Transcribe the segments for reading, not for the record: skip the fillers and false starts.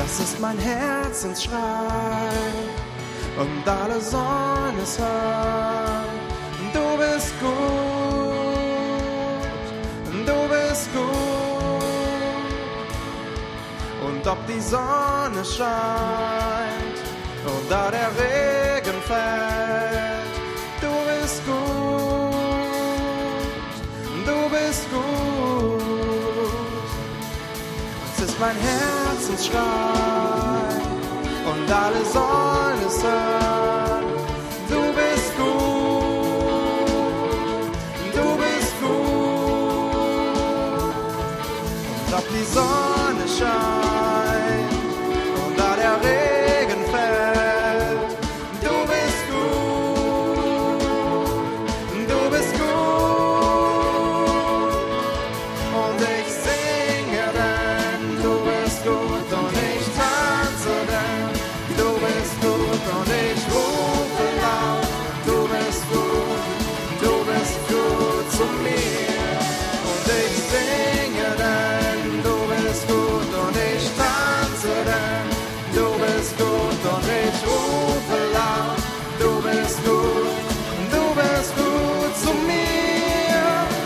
Das ist mein Herzensschrei und alle sollen es hören. Du bist gut, du bist gut. Und ob die Sonne scheint oder der Regen fällt, du bist gut, du bist gut. Es ist mein Herzensschrei und alle sollen es hören. Du bist gut, du bist gut. Und ob die Sonne scheint und da der Regen fällt, du bist gut, du bist gut. Und ich singe denn, du bist gut, und ich tanze denn, du bist gut, und ich rufe laut, du bist gut zu mir. Und ich singe denn, du bist gut, und ich tanze denn, du bist gut, und ich rufe laut, du bist gut zu mir.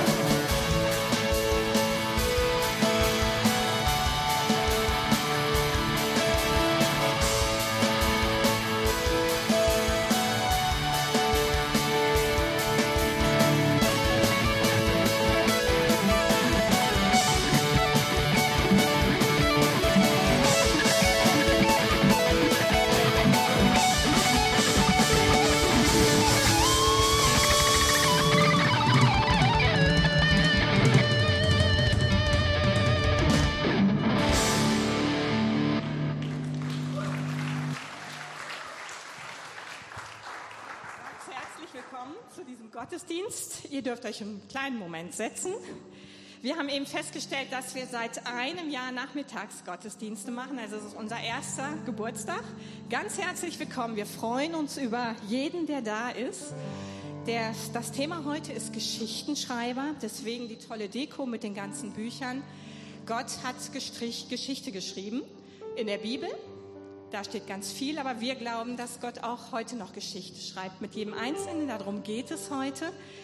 Herzlich willkommen zu diesem Gottesdienst. Ihr dürft euch einen kleinen Moment setzen. Wir haben eben festgestellt, dass wir seit einem Jahr Nachmittagsgottesdienste machen. Also es ist unser erster Geburtstag. Ganz herzlich willkommen. Wir freuen uns über jeden, der da ist. Das Thema heute ist Geschichtenschreiber. Deswegen die tolle Deko mit den ganzen Büchern. Gott hat Geschichte geschrieben in der Bibel. Da steht ganz viel, aber wir glauben, dass Gott auch heute noch Geschichte schreibt mit jedem Einzelnen. Darum geht es heute.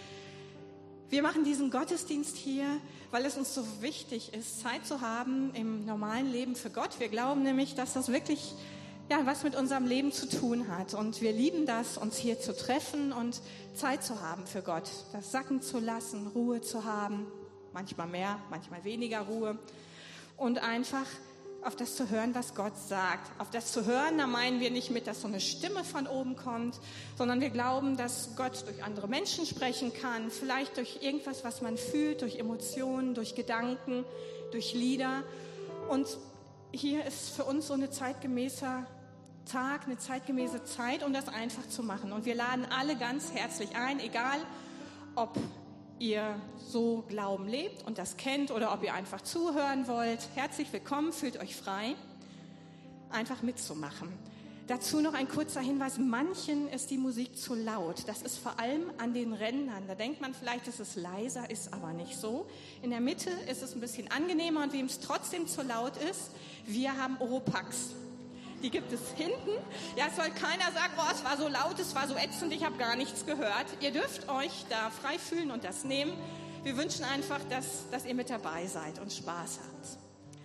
Wir machen diesen Gottesdienst hier, weil es uns so wichtig ist, Zeit zu haben im normalen Leben für Gott. Wir glauben nämlich, dass das wirklich was mit unserem Leben zu tun hat. Und wir lieben das, uns hier zu treffen und Zeit zu haben für Gott. Das sacken zu lassen, Ruhe zu haben. Manchmal mehr, manchmal weniger Ruhe. Und einfach auf das zu hören, was Gott sagt. Auf das zu hören, da meinen wir nicht mit, dass so eine Stimme von oben kommt, sondern wir glauben, dass Gott durch andere Menschen sprechen kann, vielleicht durch irgendwas, was man fühlt, durch Emotionen, durch Gedanken, durch Lieder. Und hier ist für uns so eine zeitgemäßer Tag, eine zeitgemäße Zeit, um das einfach zu machen. Und wir laden alle ganz herzlich ein, egal ob ihr so Glauben lebt und das kennt oder ob ihr einfach zuhören wollt. Herzlich willkommen, fühlt euch frei, einfach mitzumachen. Dazu noch ein kurzer Hinweis, manchen ist die Musik zu laut. Das ist vor allem an den Rändern. Da denkt man vielleicht, es ist leiser, ist aber nicht so. In der Mitte ist es ein bisschen angenehmer und wem es trotzdem zu laut ist, wir haben Oropax. Die gibt es hinten. Ja, es soll keiner sagen, oh, es war so laut, es war so ätzend, ich habe gar nichts gehört. Ihr dürft euch da frei fühlen und das nehmen. Wir wünschen einfach, dass ihr mit dabei seid und Spaß habt.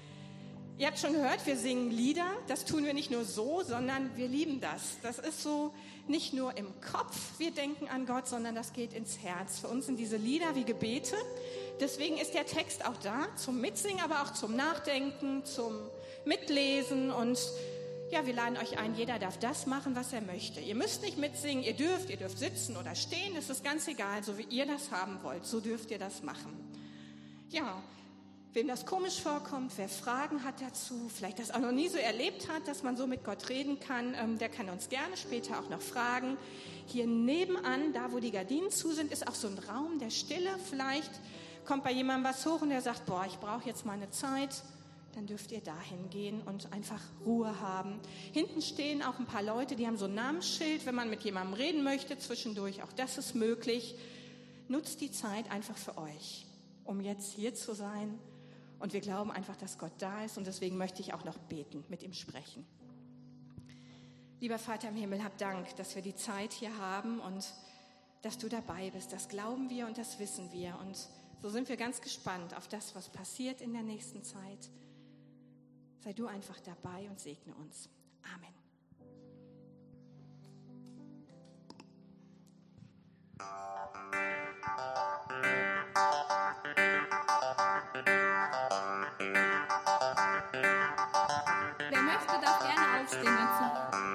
Ihr habt schon gehört, wir singen Lieder. Das tun wir nicht nur so, sondern wir lieben das. Das ist so nicht nur im Kopf, wir denken an Gott, sondern das geht ins Herz. Für uns sind diese Lieder wie Gebete. Deswegen ist der Text auch da zum Mitsingen, aber auch zum Nachdenken, zum Mitlesen und ja, wir laden euch ein, jeder darf das machen, was er möchte. Ihr müsst nicht mitsingen, ihr dürft sitzen oder stehen, das ist ganz egal, so wie ihr das haben wollt, so dürft ihr das machen. Ja, wem das komisch vorkommt, wer Fragen hat dazu, vielleicht das auch noch nie so erlebt hat, dass man so mit Gott reden kann, der kann uns gerne später auch noch fragen. Hier nebenan, da wo die Gardinen zu sind, ist auch so ein Raum der Stille. Vielleicht kommt bei jemandem was hoch und der sagt, boah, ich brauche jetzt mal eine Zeit. Dann dürft ihr dahin gehen und einfach Ruhe haben. Hinten stehen auch ein paar Leute, die haben so ein Namensschild, wenn man mit jemandem reden möchte zwischendurch. Auch das ist möglich. Nutzt die Zeit einfach für euch, um jetzt hier zu sein Und wir glauben einfach, dass Gott da ist und deswegen möchte ich auch noch beten, mit ihm sprechen. Lieber Vater im Himmel, hab Dank, dass wir die Zeit hier haben und dass du dabei bist. Das glauben wir und das wissen wir. Und so sind wir ganz gespannt auf das, was passiert in der nächsten Zeit. Sei du einfach dabei und segne uns. Amen. Wer möchte, darf gerne aufstehen dazu.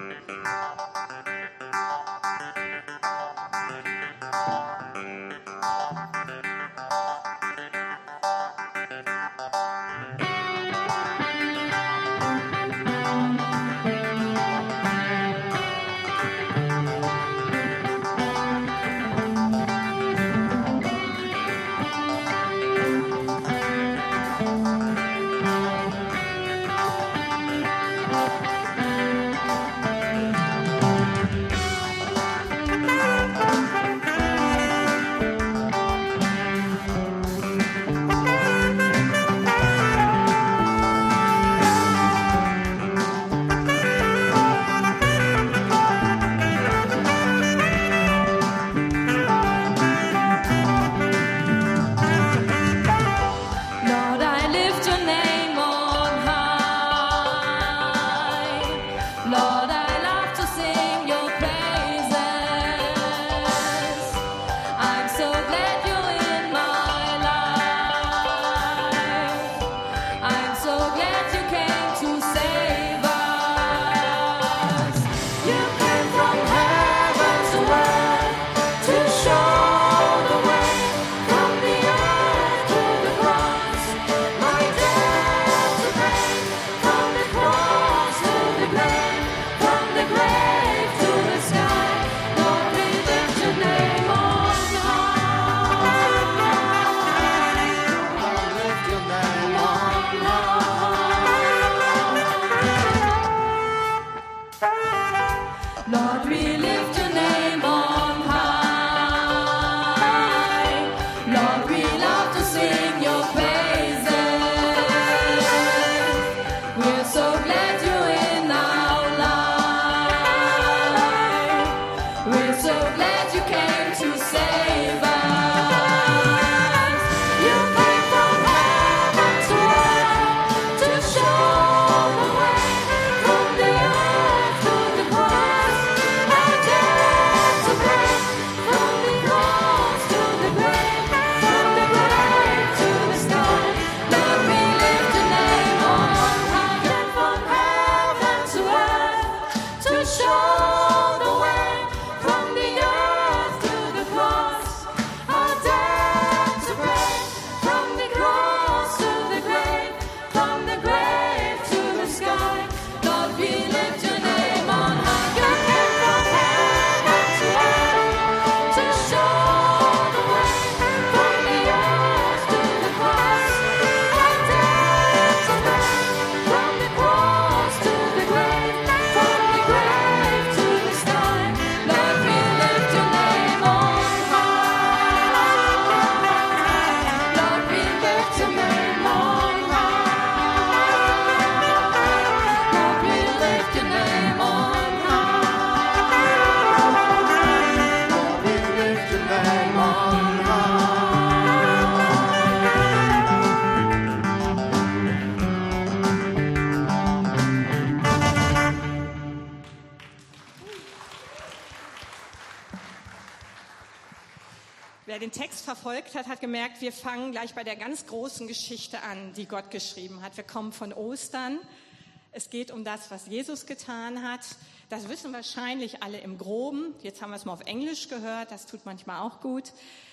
Wer den Text verfolgt hat, hat gemerkt, wir fangen gleich bei der ganz großen Geschichte an, die Gott geschrieben hat. Wir kommen von Ostern. Es geht um das, was Jesus getan hat. Das wissen wahrscheinlich alle im Groben. Jetzt haben wir es mal auf Englisch gehört. Das tut manchmal auch gut.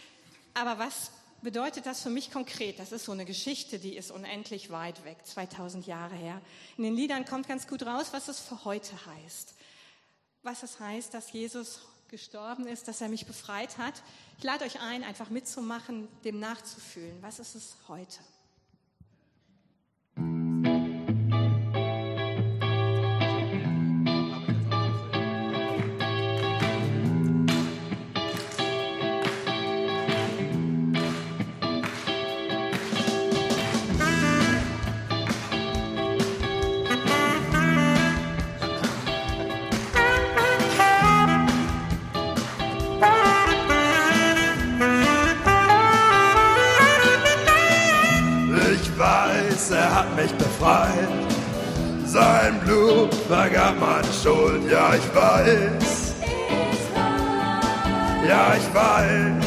Aber was bedeutet das für mich konkret? Das ist so eine Geschichte, die ist unendlich weit weg, 2000 Jahre her. In den Liedern kommt ganz gut raus, was es für heute heißt. Was es heißt, dass Jesus gestorben ist, dass er mich befreit hat. Ich lade euch ein, einfach mitzumachen, dem nachzufühlen. Was ist es heute? hat mich befreit. Sein Blut vergab meine Schuld, ja ich weiß. Ja ich weiß.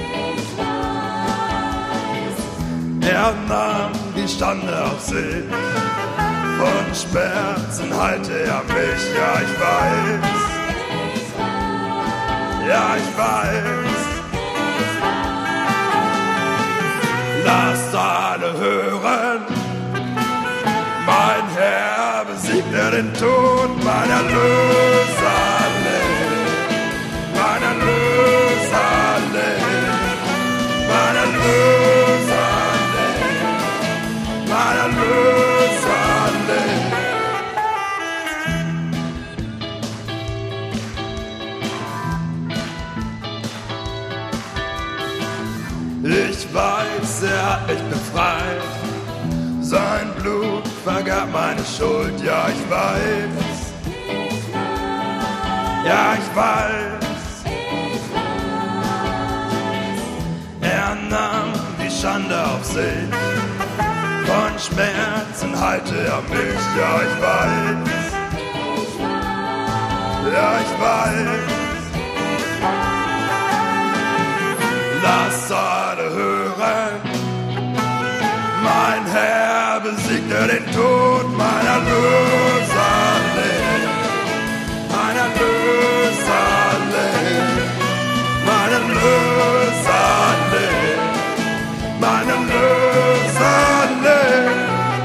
Er nahm die Schande auf sich. Von Schmerzen heilte er mich, ja ich weiß. Ja ich weiß. Lasst alle hören, mein Herr besiegte den Tod, mein Erlöser lebt, mein Erlöser lebt, mein Erlöser lebt, mein Erlöser lebt. Ich weiß, er hat mich befreit. Sein Blut vergab meine Schuld, ja ich weiß. Ja ich weiß. Er nahm die Schande auf sich. Von Schmerzen heilte er mich, ja ich weiß. Ja ich weiß. Lasst alle hören, mein Herr besiegte den Tod, mein Erlöser lebt, mein Erlöser lebt, mein Erlöser lebt, mein Erlöser lebt.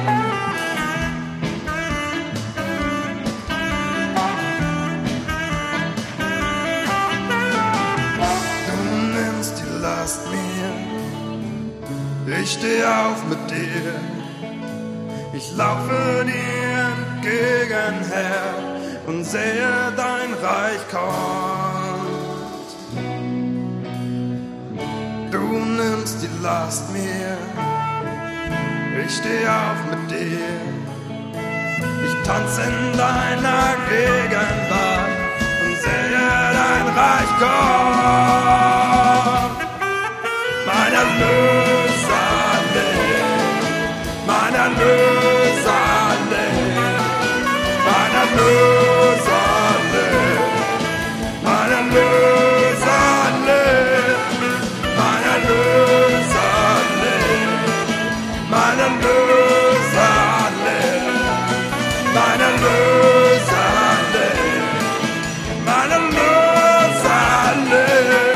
Du nimmst die Last mir, ich steh auf mit dir. Ich laufe dir entgegen her und sehe dein Reich kommt. Du nimmst die Last mir, ich steh auf mit dir. Ich tanze in deiner Gegenwart und sehe dein Reich kommt. Mein Erlöser lebt, mein Erlöser lebt, mein Erlöser lebt, mein Erlöser lebt, mein Erlöser lebt, mein Erlöser lebt, mein Erlöser lebt, mein Erlöser lebt.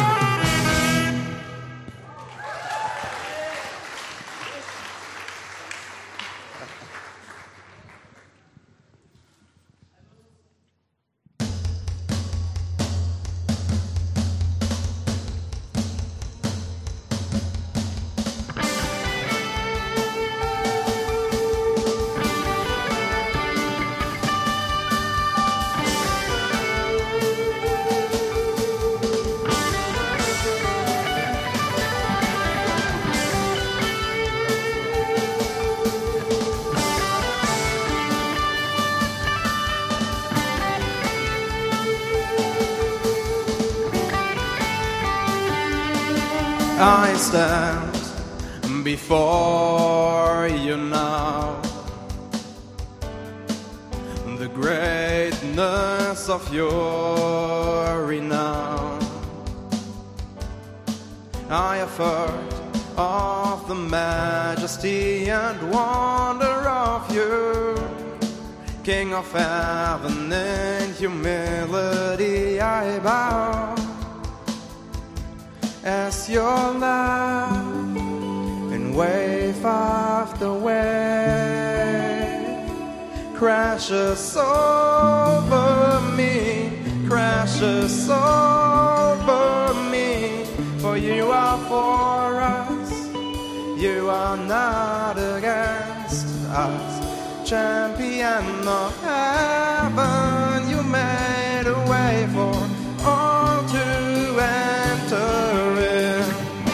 I stand before you now. The greatness of your renown. I have heard of the majesty and wonder of you, King of heaven, in humility I bow. As your love in wave after wave crashes over me, crashes over me. For you are for us, you are not against us. Champion of heaven, you made a way for all to enter in.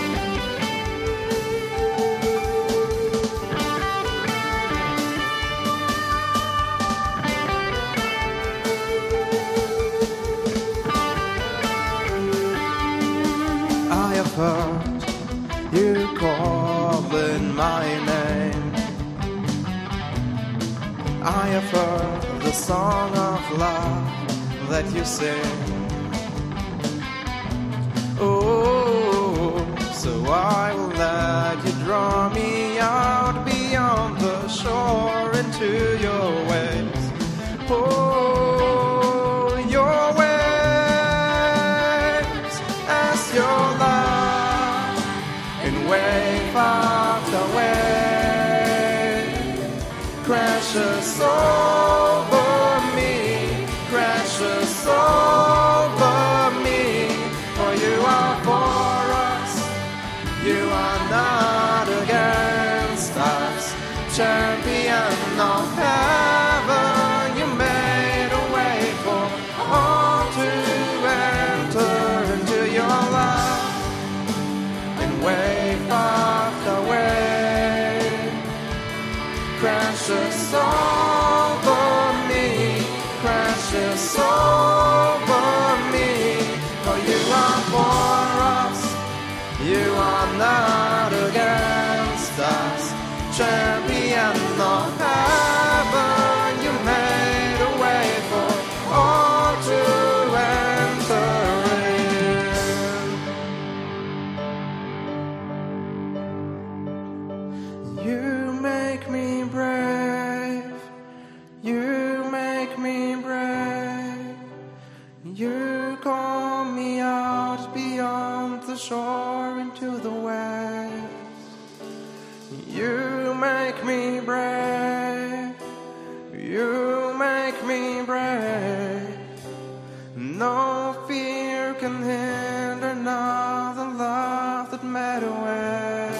I have heard you calling my name, I have heard the song of love that you sing. Oh, so I will let you draw me out beyond the shore into your waves. Oh, your waves as your love in wave after wave crashes over me, crashes over me. For you are for us, you are not against us. Champion of heaven, you made a way for all to enter into your love. In wave after wave crashes over me, crashes over me. For you are for us, you are not against us. Champion of heaven, you made a way for all to enter in. You make me brave, you make me brave. You call me out beyond the shore into the waves. You make me brave, you make me brave. No fear can hinder now the love that made a way.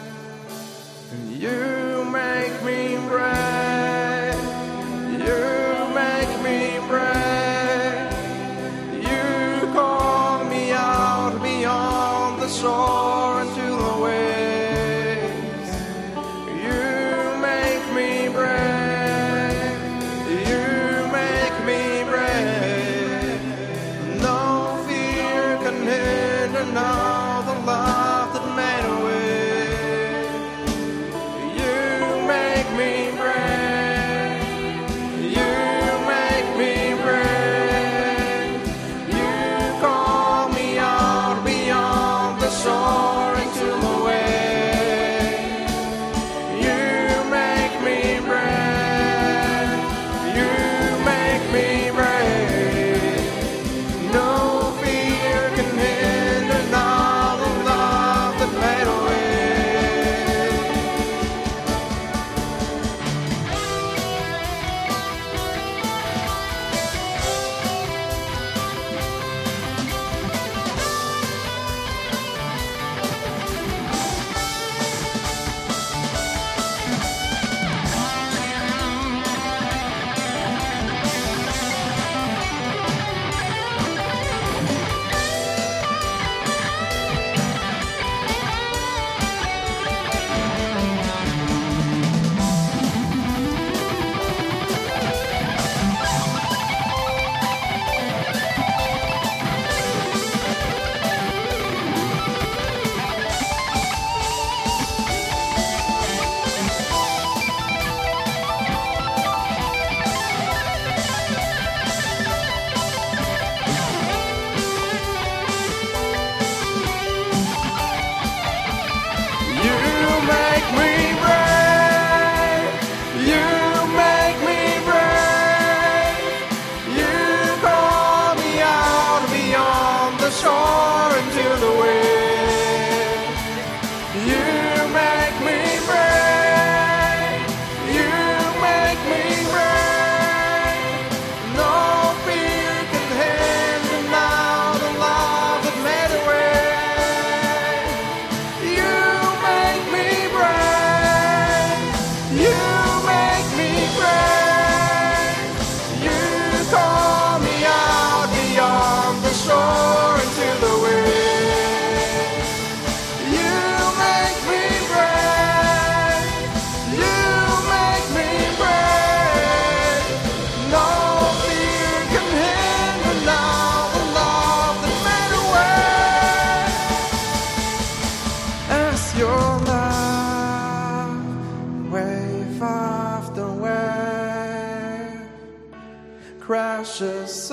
You make me brave, you make me brave. You call me out beyond the shore into the waves. No fear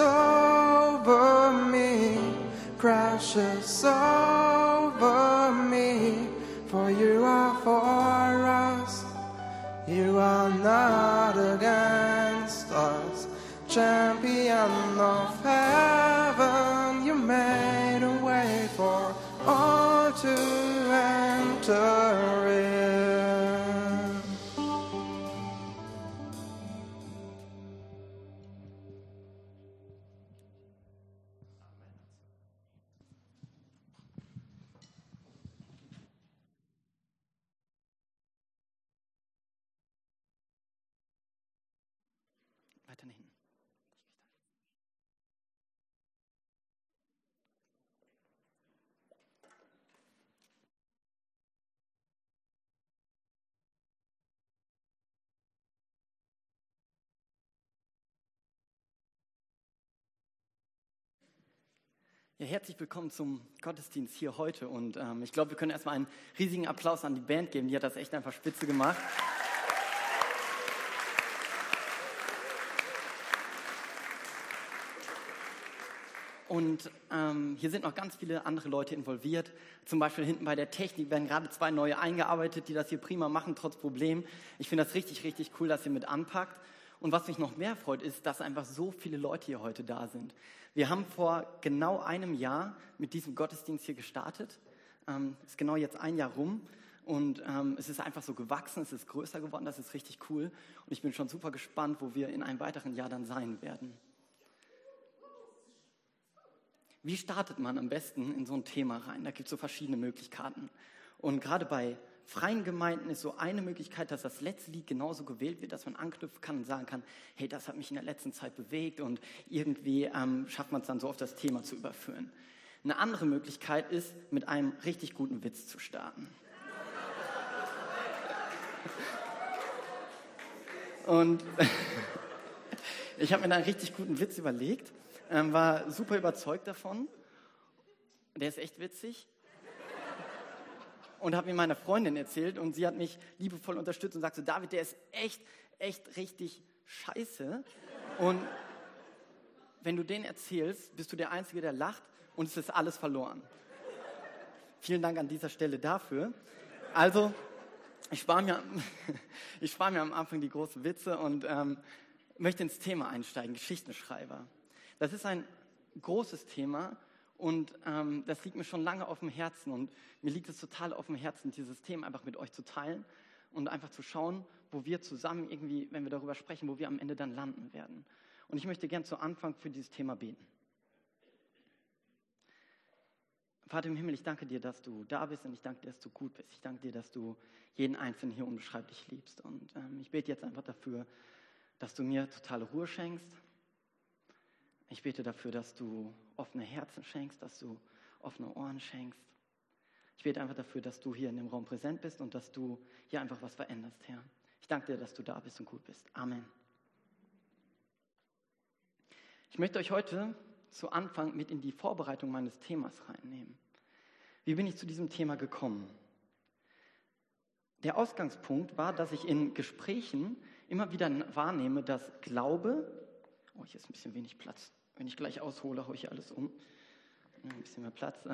over me, crashes over me. For you are for us, you are not against us. Champion of heaven, you made a way for all to enter in. Weiter hinten. Ja, herzlich willkommen zum Gottesdienst hier heute und ich glaube, wir können erstmal einen riesigen Applaus an die Band geben, die hat das echt einfach spitze gemacht. Und hier sind noch ganz viele andere Leute involviert. Zum Beispiel hinten bei der Technik werden gerade 2 neue eingearbeitet, die das hier prima machen, trotz Problem. Ich finde das richtig, richtig cool, dass ihr mit anpackt. Und was mich noch mehr freut, ist, dass einfach so viele Leute hier heute da sind. Wir haben vor genau einem Jahr mit diesem Gottesdienst hier gestartet. Ist genau jetzt 1 Jahr rum. Und es ist einfach so gewachsen, es ist größer geworden, das ist richtig cool. Und ich bin schon super gespannt, wo wir in einem weiteren Jahr dann sein werden. Wie startet man am besten in so ein Thema rein? Da gibt es so verschiedene Möglichkeiten. Und gerade bei freien Gemeinden ist so eine Möglichkeit, dass das letzte Lied genauso gewählt wird, dass man anknüpfen kann und sagen kann, hey, das hat mich in der letzten Zeit bewegt und irgendwie schafft man es dann so auf das Thema zu überführen. Eine andere Möglichkeit ist, mit einem richtig guten Witz zu starten. Und ich habe mir da einen richtig guten Witz überlegt, war super überzeugt davon. Der ist echt witzig. Und habe mir meiner Freundin erzählt und sie hat mich liebevoll unterstützt und sagt so, David, der ist echt richtig scheiße. Und wenn du den erzählst, bist du der Einzige, der lacht und es ist alles verloren. Vielen Dank an dieser Stelle dafür. Also, ich spare mir am Anfang die großen Witze und möchte ins Thema einsteigen, Geschichtenschreiber. Das ist ein großes Thema und das liegt mir schon lange auf dem Herzen und mir liegt es total auf dem Herzen, dieses Thema einfach mit euch zu teilen und einfach zu schauen, wo wir zusammen irgendwie, wenn wir darüber sprechen, wo wir am Ende dann landen werden. Und ich möchte gern zu Anfang für dieses Thema beten. Vater im Himmel, ich danke dir, dass du da bist und ich danke dir, dass du gut bist. Ich danke dir, dass du jeden Einzelnen hier unbeschreiblich liebst. Und ich bete jetzt einfach dafür, dass du mir totale Ruhe schenkst. Ich bete dafür, dass du offene Herzen schenkst, dass du offene Ohren schenkst. Ich bete einfach dafür, dass du hier in dem Raum präsent bist und dass du hier einfach was veränderst, Herr. Ich danke dir, dass du da bist und gut bist. Amen. Ich möchte euch heute zu Anfang mit in die Vorbereitung meines Themas reinnehmen. Wie bin ich zu diesem Thema gekommen? Der Ausgangspunkt war, dass ich in Gesprächen immer wieder wahrnehme, dass Glaube, hier ist ein bisschen wenig Platz, wenn ich gleich aushole, haue ich alles um, ein bisschen mehr Platz.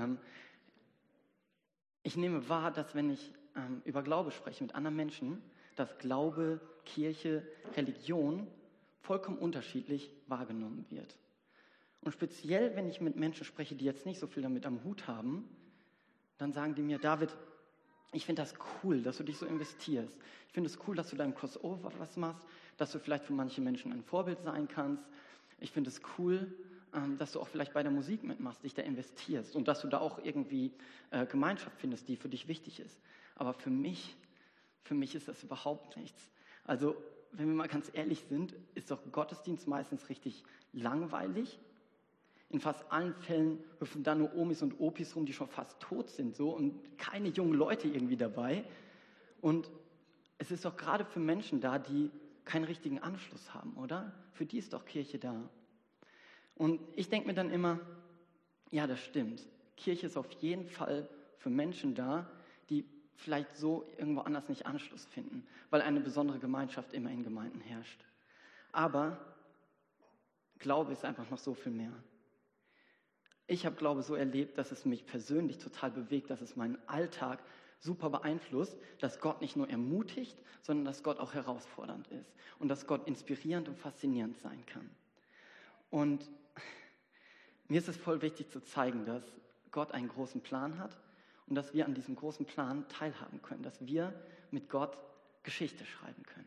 Ich nehme wahr, dass wenn ich über Glaube spreche mit anderen Menschen, dass Glaube, Kirche, Religion vollkommen unterschiedlich wahrgenommen wird. Und speziell, wenn ich mit Menschen spreche, die jetzt nicht so viel damit am Hut haben, dann sagen die mir, David, ich finde das cool, dass du dich so investierst. Ich finde es cool, dass du deinem Crossover was machst, dass du vielleicht für manche Menschen ein Vorbild sein kannst. Ich finde es cool, dass du auch vielleicht bei der Musik mitmachst, dich da investierst und dass du da auch irgendwie Gemeinschaft findest, die für dich wichtig ist. Aber für mich ist das überhaupt nichts. Also, wenn wir mal ganz ehrlich sind, ist doch Gottesdienst meistens richtig langweilig. In fast allen Fällen hüpfen da nur Omis und Opis rum, die schon fast tot sind, so, und keine jungen Leute irgendwie dabei. Und es ist doch gerade für Menschen da, die keinen richtigen Anschluss haben, oder? Für die ist doch Kirche da. Und ich denke mir dann immer, ja, das stimmt. Kirche ist auf jeden Fall für Menschen da, die vielleicht so irgendwo anders nicht Anschluss finden, weil eine besondere Gemeinschaft immer in Gemeinden herrscht. Aber Glaube ist einfach noch so viel mehr. Ich habe Glaube so erlebt, dass es mich persönlich total bewegt, dass es meinen Alltag super beeinflusst, dass Gott nicht nur ermutigt, sondern dass Gott auch herausfordernd ist und dass Gott inspirierend und faszinierend sein kann. Und mir ist es voll wichtig zu zeigen, dass Gott einen großen Plan hat und dass wir an diesem großen Plan teilhaben können, dass wir mit Gott Geschichte schreiben können.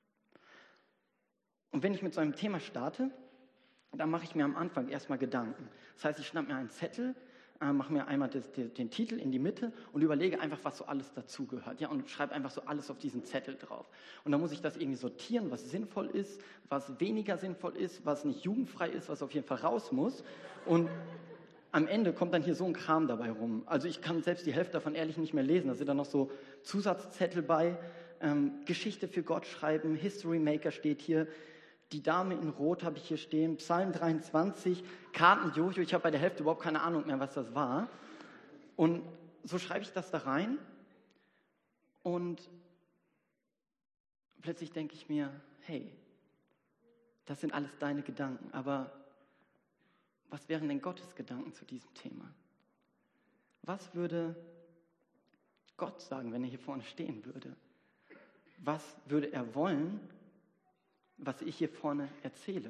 Und wenn ich mit so einem Thema starte, dann mache ich mir am Anfang erstmal Gedanken. Das heißt, ich schnappe mir einen Zettel, mache mir einmal den Titel in die Mitte und überlege einfach, was so alles dazugehört. Ja, und schreibe einfach so alles auf diesen Zettel drauf. Und dann muss ich das irgendwie sortieren, was sinnvoll ist, was weniger sinnvoll ist, was nicht jugendfrei ist, was auf jeden Fall raus muss. Und am Ende kommt dann hier so ein Kram dabei rum. Also ich kann selbst die Hälfte davon ehrlich nicht mehr lesen. Da sind dann noch so Zusatzzettel bei, Geschichte für Gott schreiben, History Maker steht hier, die Dame in Rot habe ich hier stehen, Psalm 23, Karten-Jojo, ich habe bei der Hälfte überhaupt keine Ahnung mehr, was das war. Und so schreibe ich das da rein und plötzlich denke ich mir, hey, das sind alles deine Gedanken, aber was wären denn Gottes Gedanken zu diesem Thema? Was würde Gott sagen, wenn er hier vorne stehen würde? Was würde er wollen, was ich hier vorne erzähle?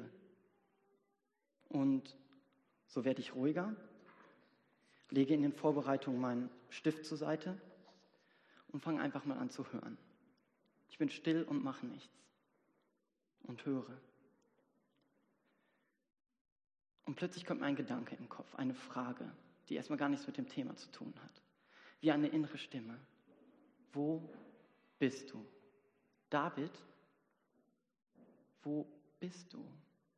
Und so werde ich ruhiger, lege in den Vorbereitungen meinen Stift zur Seite und fange einfach mal an zu hören. Ich bin still und mache nichts und höre. Und plötzlich kommt mir ein Gedanke im Kopf, eine Frage, die erstmal gar nichts mit dem Thema zu tun hat. Wie eine innere Stimme. Wo bist du? David, wo bist du?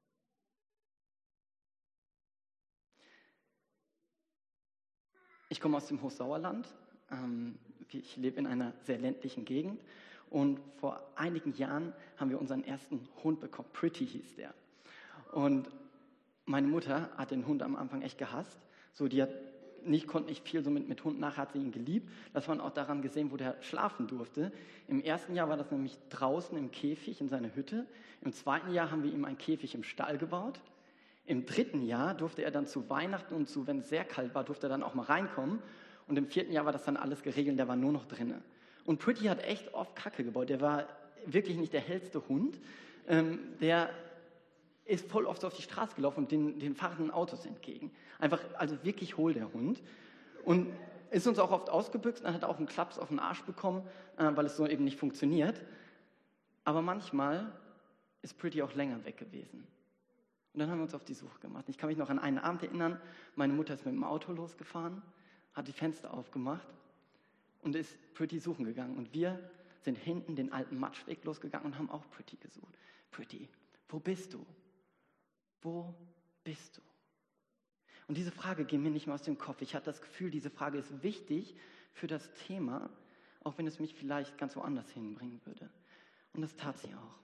Ich komme aus dem Hochsauerland. Ich lebe in einer sehr ländlichen Gegend. Und vor einigen Jahren haben wir unseren ersten Hund bekommen. Pretty hieß der. Und meine Mutter hat den Hund am Anfang echt gehasst. So, konnte nicht viel so mit Hunden, nachher hat sie ihn geliebt. Das war auch daran gesehen, wo der schlafen durfte. Im ersten Jahr war das nämlich draußen im Käfig in seiner Hütte. Im zweiten Jahr haben wir ihm einen Käfig im Stall gebaut. Im dritten Jahr durfte er dann zu Weihnachten und wenn es sehr kalt war, durfte er dann auch mal reinkommen. Und im vierten Jahr war das dann alles geregelt, der war nur noch drinne. Und Pretty hat echt oft Kacke gebaut. Der war wirklich nicht der hellste Hund. Der ist voll oft so auf die Straße gelaufen und den fahrenden Autos entgegen. Einfach, also wirklich hohl der Hund. Und ist uns auch oft ausgebüxt und hat auch einen Klaps auf den Arsch bekommen, weil es so eben nicht funktioniert. Aber manchmal ist Pretty auch länger weg gewesen. Und dann haben wir uns auf die Suche gemacht. Ich kann mich noch an einen Abend erinnern, meine Mutter ist mit dem Auto losgefahren, hat die Fenster aufgemacht und ist Pretty suchen gegangen. Und wir sind hinten den alten Matschweg losgegangen und haben auch Pretty gesucht. Pretty, wo bist du? Wo bist du? Und diese Frage ging mir nicht mehr aus dem Kopf. Ich hatte das Gefühl, diese Frage ist wichtig für das Thema, auch wenn es mich vielleicht ganz woanders hinbringen würde. Und das tat sie auch.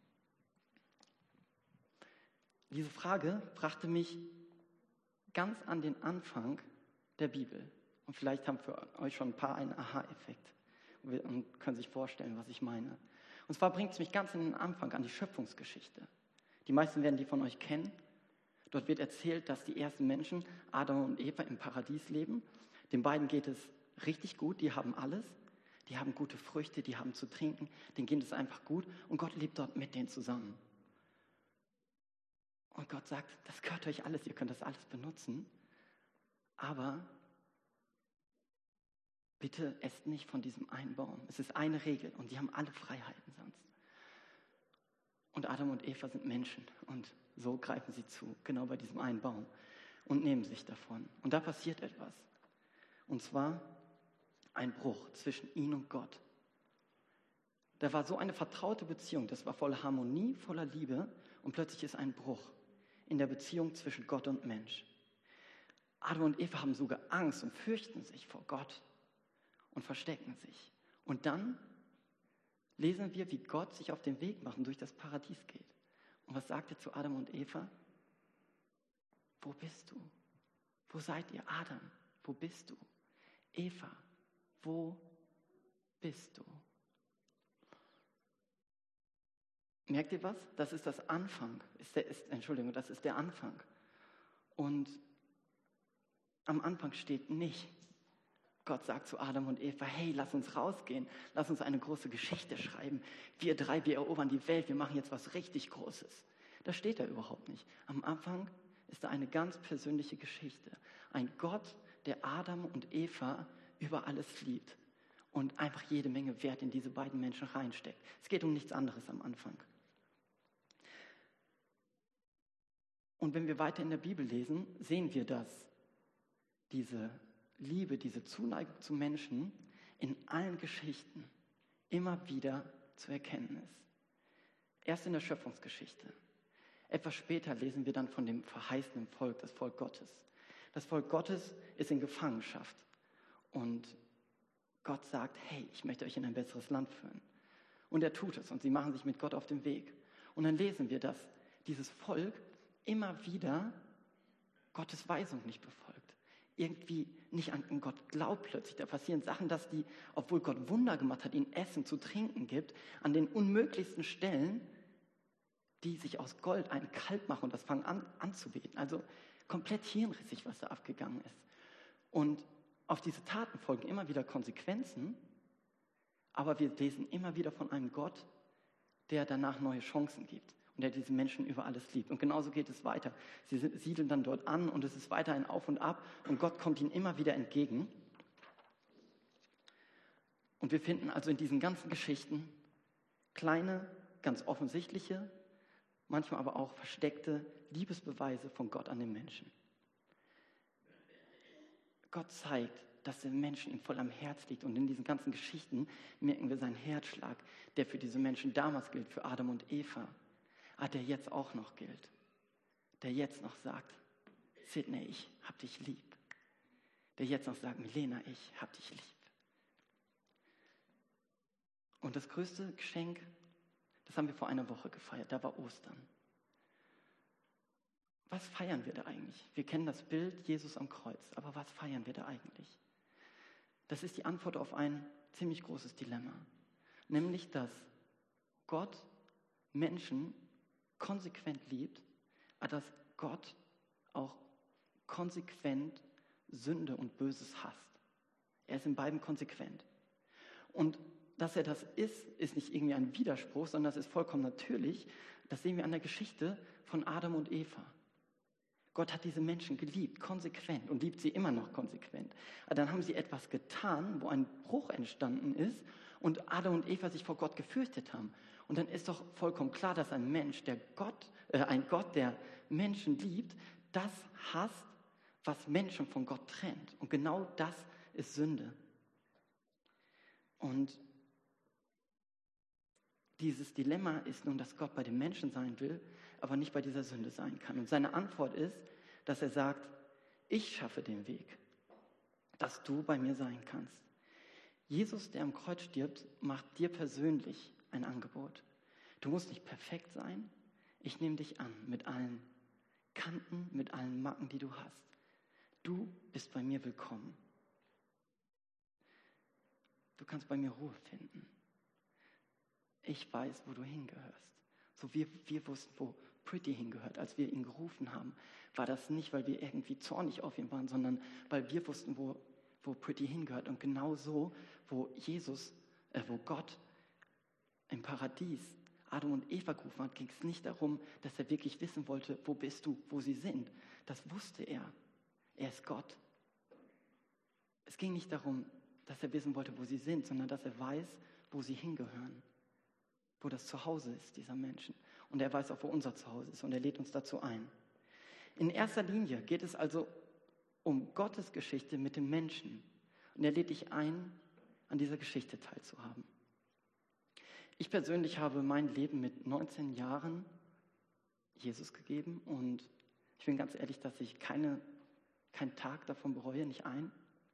Diese Frage brachte mich ganz an den Anfang der Bibel. Und vielleicht haben für euch schon ein paar einen Aha-Effekt und können sich vorstellen, was ich meine. Und zwar bringt es mich ganz an den Anfang, an die Schöpfungsgeschichte. Die meisten werden die von euch kennen. Dort wird erzählt, dass die ersten Menschen, Adam und Eva, im Paradies leben. Den beiden geht es richtig gut, die haben alles. Die haben gute Früchte, die haben zu trinken, denen geht es einfach gut. Und Gott lebt dort mit denen zusammen. Und Gott sagt, das gehört euch alles, ihr könnt das alles benutzen. Aber bitte esst nicht von diesem einen Baum. Es ist eine Regel und die haben alle Freiheiten sonst. Und Adam und Eva sind Menschen und so greifen sie zu, genau bei diesem einen Baum und nehmen sich davon. Und da passiert etwas. Und zwar ein Bruch zwischen ihnen und Gott. Da war so eine vertraute Beziehung, das war voller Harmonie, voller Liebe und plötzlich ist ein Bruch in der Beziehung zwischen Gott und Mensch. Adam und Eva haben sogar Angst und fürchten sich vor Gott und verstecken sich. Und dann lesen wir, wie Gott sich auf den Weg macht und durch das Paradies geht. Und was sagt er zu Adam und Eva? Wo bist du? Wo seid ihr? Adam, wo bist du? Eva, wo bist du? Merkt ihr was? Das ist das Anfang. Das ist der Anfang. Und am Anfang steht nicht, Gott sagt zu Adam und Eva, hey, lass uns rausgehen, lass uns eine große Geschichte schreiben. Wir erobern die Welt, wir machen jetzt was richtig Großes. Das steht da überhaupt nicht. Am Anfang ist da eine ganz persönliche Geschichte. Ein Gott, der Adam und Eva über alles liebt und einfach jede Menge Wert in diese beiden Menschen reinsteckt. Es geht um nichts anderes am Anfang. Und wenn wir weiter in der Bibel lesen, sehen wir, dass diese Liebe, diese Zuneigung zu Menschen in allen Geschichten immer wieder zu erkennen ist. Erst in der Schöpfungsgeschichte. Etwas später lesen wir dann von dem verheißenen Volk, das Volk Gottes. Das Volk Gottes ist in Gefangenschaft und Gott sagt, hey, ich möchte euch in ein besseres Land führen. Und er tut es und sie machen sich mit Gott auf den Weg. Und dann lesen wir, dass dieses Volk immer wieder Gottes Weisung nicht befolgt. Irgendwie nicht an Gott glaubt plötzlich. Da passieren Sachen, dass die, obwohl Gott Wunder gemacht hat, ihnen Essen zu trinken gibt, an den unmöglichsten Stellen, die sich aus Gold einen Kalb machen und das fangen an anzubeten. Also komplett hirnrissig, was da abgegangen ist. Und auf diese Taten folgen immer wieder Konsequenzen, aber wir lesen immer wieder von einem Gott, der danach neue Chancen gibt und der diese Menschen über alles liebt. Und genauso geht es weiter. Sie siedeln dann dort an und es ist weiter ein Auf und Ab und Gott kommt ihnen immer wieder entgegen. Und wir finden also in diesen ganzen Geschichten kleine, ganz offensichtliche, manchmal aber auch versteckte Liebesbeweise von Gott an den Menschen. Gott zeigt, dass der Menschen ihm voll am Herz liegt. Und in diesen ganzen Geschichten merken wir seinen Herzschlag, der für diese Menschen damals gilt, für Adam und Eva, der jetzt auch noch gilt. Der jetzt noch sagt, Sidney, ich hab dich lieb. Der jetzt noch sagt, Milena, ich hab dich lieb. Und das größte Geschenk, das haben wir vor einer Woche gefeiert, da war Ostern. Was feiern wir da eigentlich? Wir kennen das Bild Jesus am Kreuz, aber was feiern wir da eigentlich? Das ist die Antwort auf ein ziemlich großes Dilemma. Nämlich, dass Gott Menschen konsequent liebt, aber dass Gott auch konsequent Sünde und Böses hasst. Er ist in beiden konsequent. Und dass er das ist nicht irgendwie ein Widerspruch, sondern das ist vollkommen natürlich. Das sehen wir an der Geschichte von Adam und Eva. Gott hat diese Menschen geliebt, konsequent und liebt sie immer noch konsequent. Aber dann haben sie etwas getan, wo ein Bruch entstanden ist und Adam und Eva sich vor Gott gefürchtet haben. Und dann ist doch vollkommen klar, dass ein Gott, der Menschen liebt, das hasst, was Menschen von Gott trennt. Und genau das ist Sünde. Und dieses Dilemma ist nun, dass Gott bei den Menschen sein will, aber nicht bei dieser Sünde sein kann. Und seine Antwort ist, dass er sagt, ich schaffe den Weg, dass du bei mir sein kannst. Jesus, der am Kreuz stirbt, macht dir persönlich ein Angebot. Du musst nicht perfekt sein. Ich nehme dich an mit allen Kanten, mit allen Macken, die du hast. Du bist bei mir willkommen. Du kannst bei mir Ruhe finden. Ich weiß, wo du hingehörst. So wir wussten, wo Pretty hingehört. Als wir ihn gerufen haben, war das nicht, weil wir irgendwie zornig auf ihn waren, sondern weil wir wussten, wo Pretty hingehört. Und genau so, wo Gott im Paradies Adam und Eva gerufen hat, ging es nicht darum, dass er wirklich wissen wollte, wo bist du, wo sie sind. Das wusste er. Er ist Gott. Es ging nicht darum, dass er wissen wollte, wo sie sind, sondern dass er weiß, wo sie hingehören. Wo das Zuhause ist, dieser Menschen. Und er weiß auch, wo unser Zuhause ist und er lädt uns dazu ein. In erster Linie geht es also um Gottes Geschichte mit dem Menschen. Und er lädt dich ein, an dieser Geschichte teilzuhaben. Ich persönlich habe mein Leben mit 19 Jahren Jesus gegeben und ich bin ganz ehrlich, dass ich keinen Tag davon bereue, nicht einen.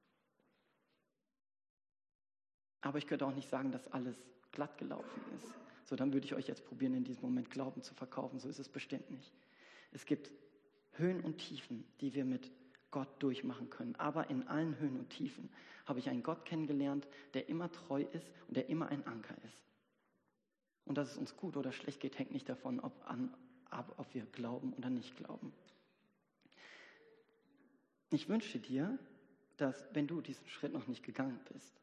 Aber ich könnte auch nicht sagen, dass alles glatt gelaufen ist. So, dann würde ich euch jetzt probieren, in diesem Moment Glauben zu verkaufen. So ist es bestimmt nicht. Es gibt Höhen und Tiefen, die wir mit Gott durchmachen können. Aber in allen Höhen und Tiefen habe ich einen Gott kennengelernt, der immer treu ist und der immer ein Anker ist. Und dass es uns gut oder schlecht geht, hängt nicht davon ab, ob wir glauben oder nicht glauben. Ich wünsche dir, dass, wenn du diesen Schritt noch nicht gegangen bist,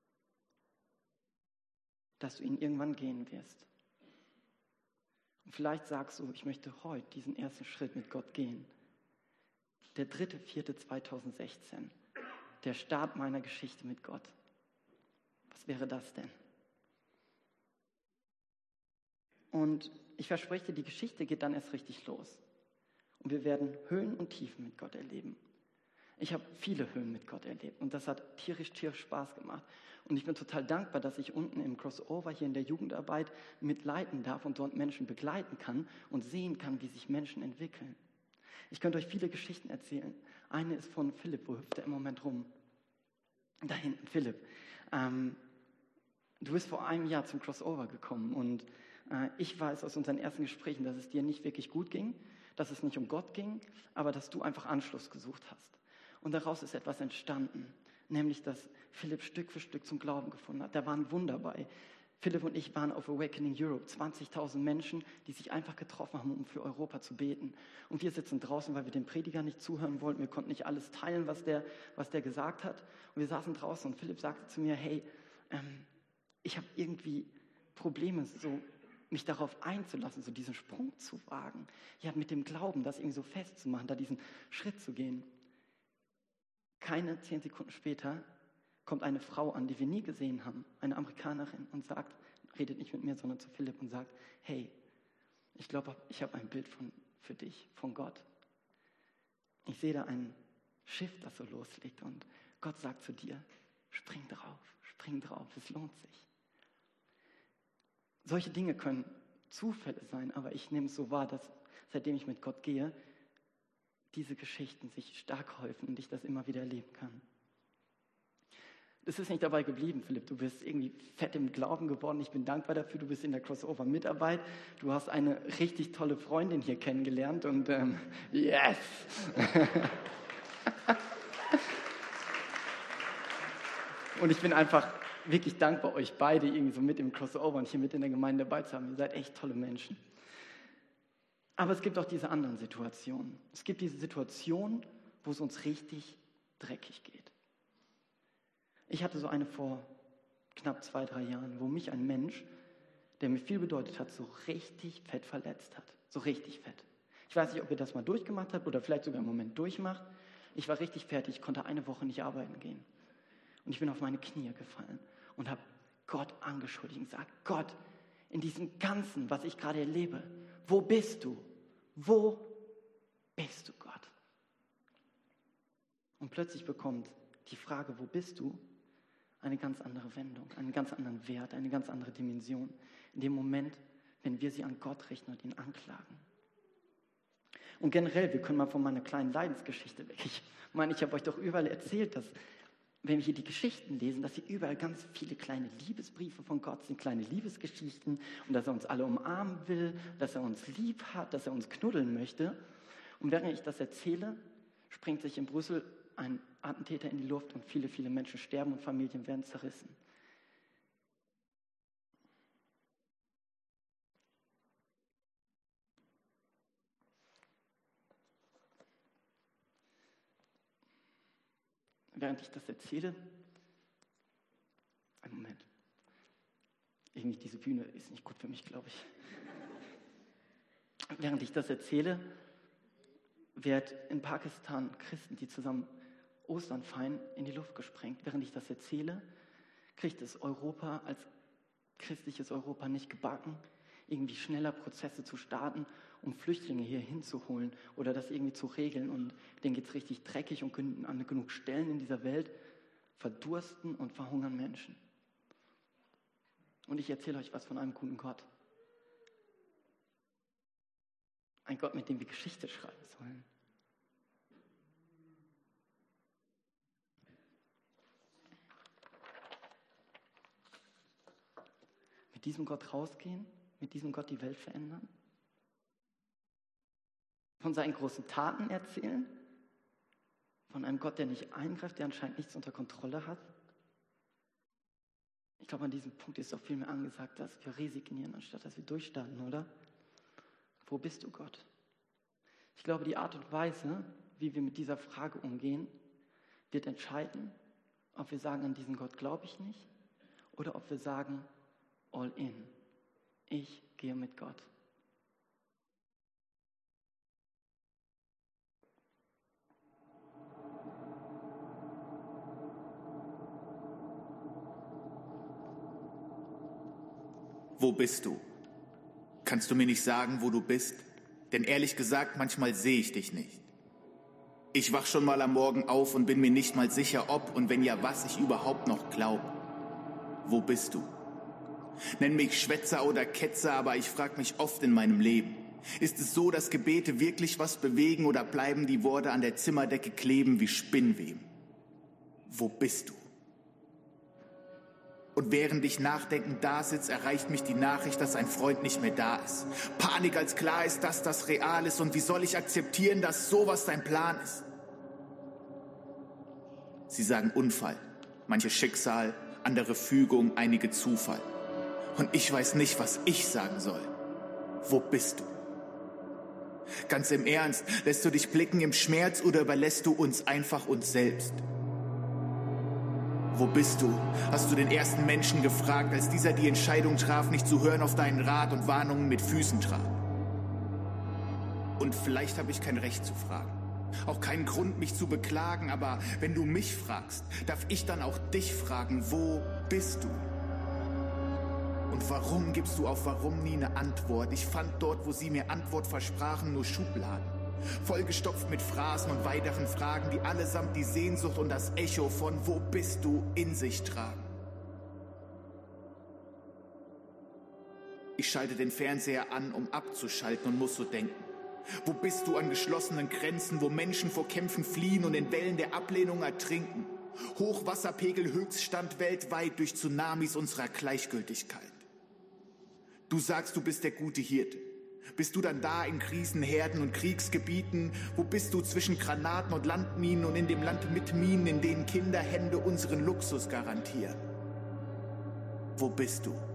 dass du ihn irgendwann gehen wirst. Und vielleicht sagst du, ich möchte heute diesen ersten Schritt mit Gott gehen. Der 3.4.2016, der Start meiner Geschichte mit Gott. Was wäre das denn? Und ich verspreche dir, die Geschichte geht dann erst richtig los. Und wir werden Höhen und Tiefen mit Gott erleben. Ich habe viele Höhen mit Gott erlebt und das hat tierisch Spaß gemacht. Und ich bin total dankbar, dass ich unten im Crossover hier in der Jugendarbeit mitleiten darf und dort Menschen begleiten kann und sehen kann, wie sich Menschen entwickeln. Ich könnte euch viele Geschichten erzählen. Eine ist von Philipp, wo hüpft er im Moment rum? Da hinten, Philipp. Du bist vor einem Jahr zum Crossover gekommen und ich weiß aus unseren ersten Gesprächen, dass es dir nicht wirklich gut ging, dass es nicht um Gott ging, aber dass du einfach Anschluss gesucht hast. Und daraus ist etwas entstanden, nämlich dass Philipp Stück für Stück zum Glauben gefunden hat. Da war ein Wunder bei. Philipp und ich waren auf Awakening Europe, 20.000 Menschen, die sich einfach getroffen haben, um für Europa zu beten. Und wir sitzen draußen, weil wir dem Prediger nicht zuhören wollten. Wir konnten nicht alles teilen, was der gesagt hat. Und wir saßen draußen und Philipp sagte zu mir, hey, ich habe irgendwie Probleme, so mich darauf einzulassen, so diesen Sprung zu wagen. Ja, mit dem Glauben, das irgendwie so festzumachen, da diesen Schritt zu gehen. Keine 10 Sekunden später kommt eine Frau an, die wir nie gesehen haben, eine Amerikanerin, und sagt, redet nicht mit mir, sondern zu Philipp und sagt, hey, ich glaube, ich habe ein Bild für dich, von Gott. Ich sehe da ein Schiff, das so loslegt und Gott sagt zu dir, spring drauf, es lohnt sich. Solche Dinge können Zufälle sein, aber ich nehme es so wahr, dass seitdem ich mit Gott gehe, diese Geschichten sich stark häufen und ich das immer wieder erleben kann. Es ist nicht dabei geblieben, Philipp. Du bist irgendwie fett im Glauben geworden. Ich bin dankbar dafür. Du bist in der Crossover-Mitarbeit. Du hast eine richtig tolle Freundin hier kennengelernt und yes! Und ich bin einfach wirklich dankbar, euch beide irgendwie so mit im Crossover und hier mit in der Gemeinde dabei zu haben. Ihr seid echt tolle Menschen. Aber es gibt auch diese anderen Situationen. Es gibt diese Situation, wo es uns richtig dreckig geht. Ich hatte so eine vor knapp 2-3 Jahren, wo mich ein Mensch, der mir viel bedeutet hat, so richtig fett verletzt hat. So richtig fett. Ich weiß nicht, ob ihr das mal durchgemacht habt oder vielleicht sogar im Moment durchmacht. Ich war richtig fertig, ich konnte eine Woche nicht arbeiten gehen. Und ich bin auf meine Knie gefallen und habe Gott angeschuldigt und gesagt, Gott, in diesem Ganzen, was ich gerade erlebe, wo bist du? Wo bist du, Gott? Und plötzlich bekommt die Frage, wo bist du, eine ganz andere Wendung, einen ganz anderen Wert, eine ganz andere Dimension. In dem Moment, wenn wir sie an Gott richten und ihn anklagen. Und generell, wir können mal von meiner kleinen Leidensgeschichte weg. Ich meine, ich habe euch doch überall erzählt, dass, wenn wir hier die Geschichten lesen, dass hier überall ganz viele kleine Liebesbriefe von Gott sind, kleine Liebesgeschichten und dass er uns alle umarmen will, dass er uns lieb hat, dass er uns knuddeln möchte. Und während ich das erzähle, springt sich in Brüssel ein Attentäter in die Luft und viele, viele Menschen sterben und Familien werden zerrissen. Während ich das erzähle, einen Moment, irgendwie diese Bühne ist nicht gut für mich, glaube ich. Während ich das erzähle, wird in Pakistan Christen, die zusammen Ostern feiern, in die Luft gesprengt. Während ich das erzähle, kriegt es Europa als christliches Europa nicht gebacken, irgendwie schneller Prozesse zu starten, um Flüchtlinge hier hinzuholen oder das irgendwie zu regeln. Und denen geht es richtig dreckig und an genug Stellen in dieser Welt verdursten und verhungern Menschen. Und ich erzähle euch was von einem guten Gott. Ein Gott, mit dem wir Geschichte schreiben sollen. Mit diesem Gott rausgehen, mit diesem Gott die Welt verändern, von seinen großen Taten erzählen, von einem Gott, der nicht eingreift, der anscheinend nichts unter Kontrolle hat. Ich glaube, an diesem Punkt ist doch viel mehr angesagt, dass wir resignieren, anstatt dass wir durchstarten, oder? Wo bist du, Gott? Ich glaube, die Art und Weise, wie wir mit dieser Frage umgehen, wird entscheiden, ob wir sagen, an diesen Gott glaube ich nicht, oder ob wir sagen, all in. Ich gehe mit Gott. Wo bist du? Kannst du mir nicht sagen, wo du bist? Denn ehrlich gesagt, manchmal sehe ich dich nicht. Ich wach schon mal am Morgen auf und bin mir nicht mal sicher, ob und wenn ja, was ich überhaupt noch glaube. Wo bist du? Nenn mich Schwätzer oder Ketzer, aber ich frage mich oft in meinem Leben. Ist es so, dass Gebete wirklich was bewegen oder bleiben die Worte an der Zimmerdecke kleben wie Spinnweben? Wo bist du? Und während ich nachdenkend da sitze, erreicht mich die Nachricht, dass ein Freund nicht mehr da ist. Panik, als klar ist, dass das real ist. Und wie soll ich akzeptieren, dass sowas dein Plan ist? Sie sagen Unfall, manche Schicksal, andere Fügung, einige Zufall. Und ich weiß nicht, was ich sagen soll. Wo bist du? Ganz im Ernst, lässt du dich blicken im Schmerz oder überlässt du uns einfach uns selbst? Wo bist du? Hast du den ersten Menschen gefragt, als dieser die Entscheidung traf, nicht zu hören auf deinen Rat und Warnungen mit Füßen traf? Und vielleicht habe ich kein Recht zu fragen, auch keinen Grund, mich zu beklagen, aber wenn du mich fragst, darf ich dann auch dich fragen, wo bist du? Und warum gibst du auf warum nie eine Antwort? Ich fand dort, wo sie mir Antwort versprachen, nur Schubladen. Vollgestopft mit Phrasen und weiteren Fragen, die allesamt die Sehnsucht und das Echo von wo bist du in sich tragen. Ich schalte den Fernseher an, um abzuschalten und muss so denken. Wo bist du an geschlossenen Grenzen, wo Menschen vor Kämpfen fliehen und in Wellen der Ablehnung ertrinken? Hochwasserpegel Höchststand weltweit durch Tsunamis unserer Gleichgültigkeit. Du sagst, du bist der gute Hirte. Bist du dann da in Krisenherden und Kriegsgebieten? Wo bist du zwischen Granaten und Landminen und in dem Land mit Minen, in denen Kinderhände unseren Luxus garantieren? Wo bist du?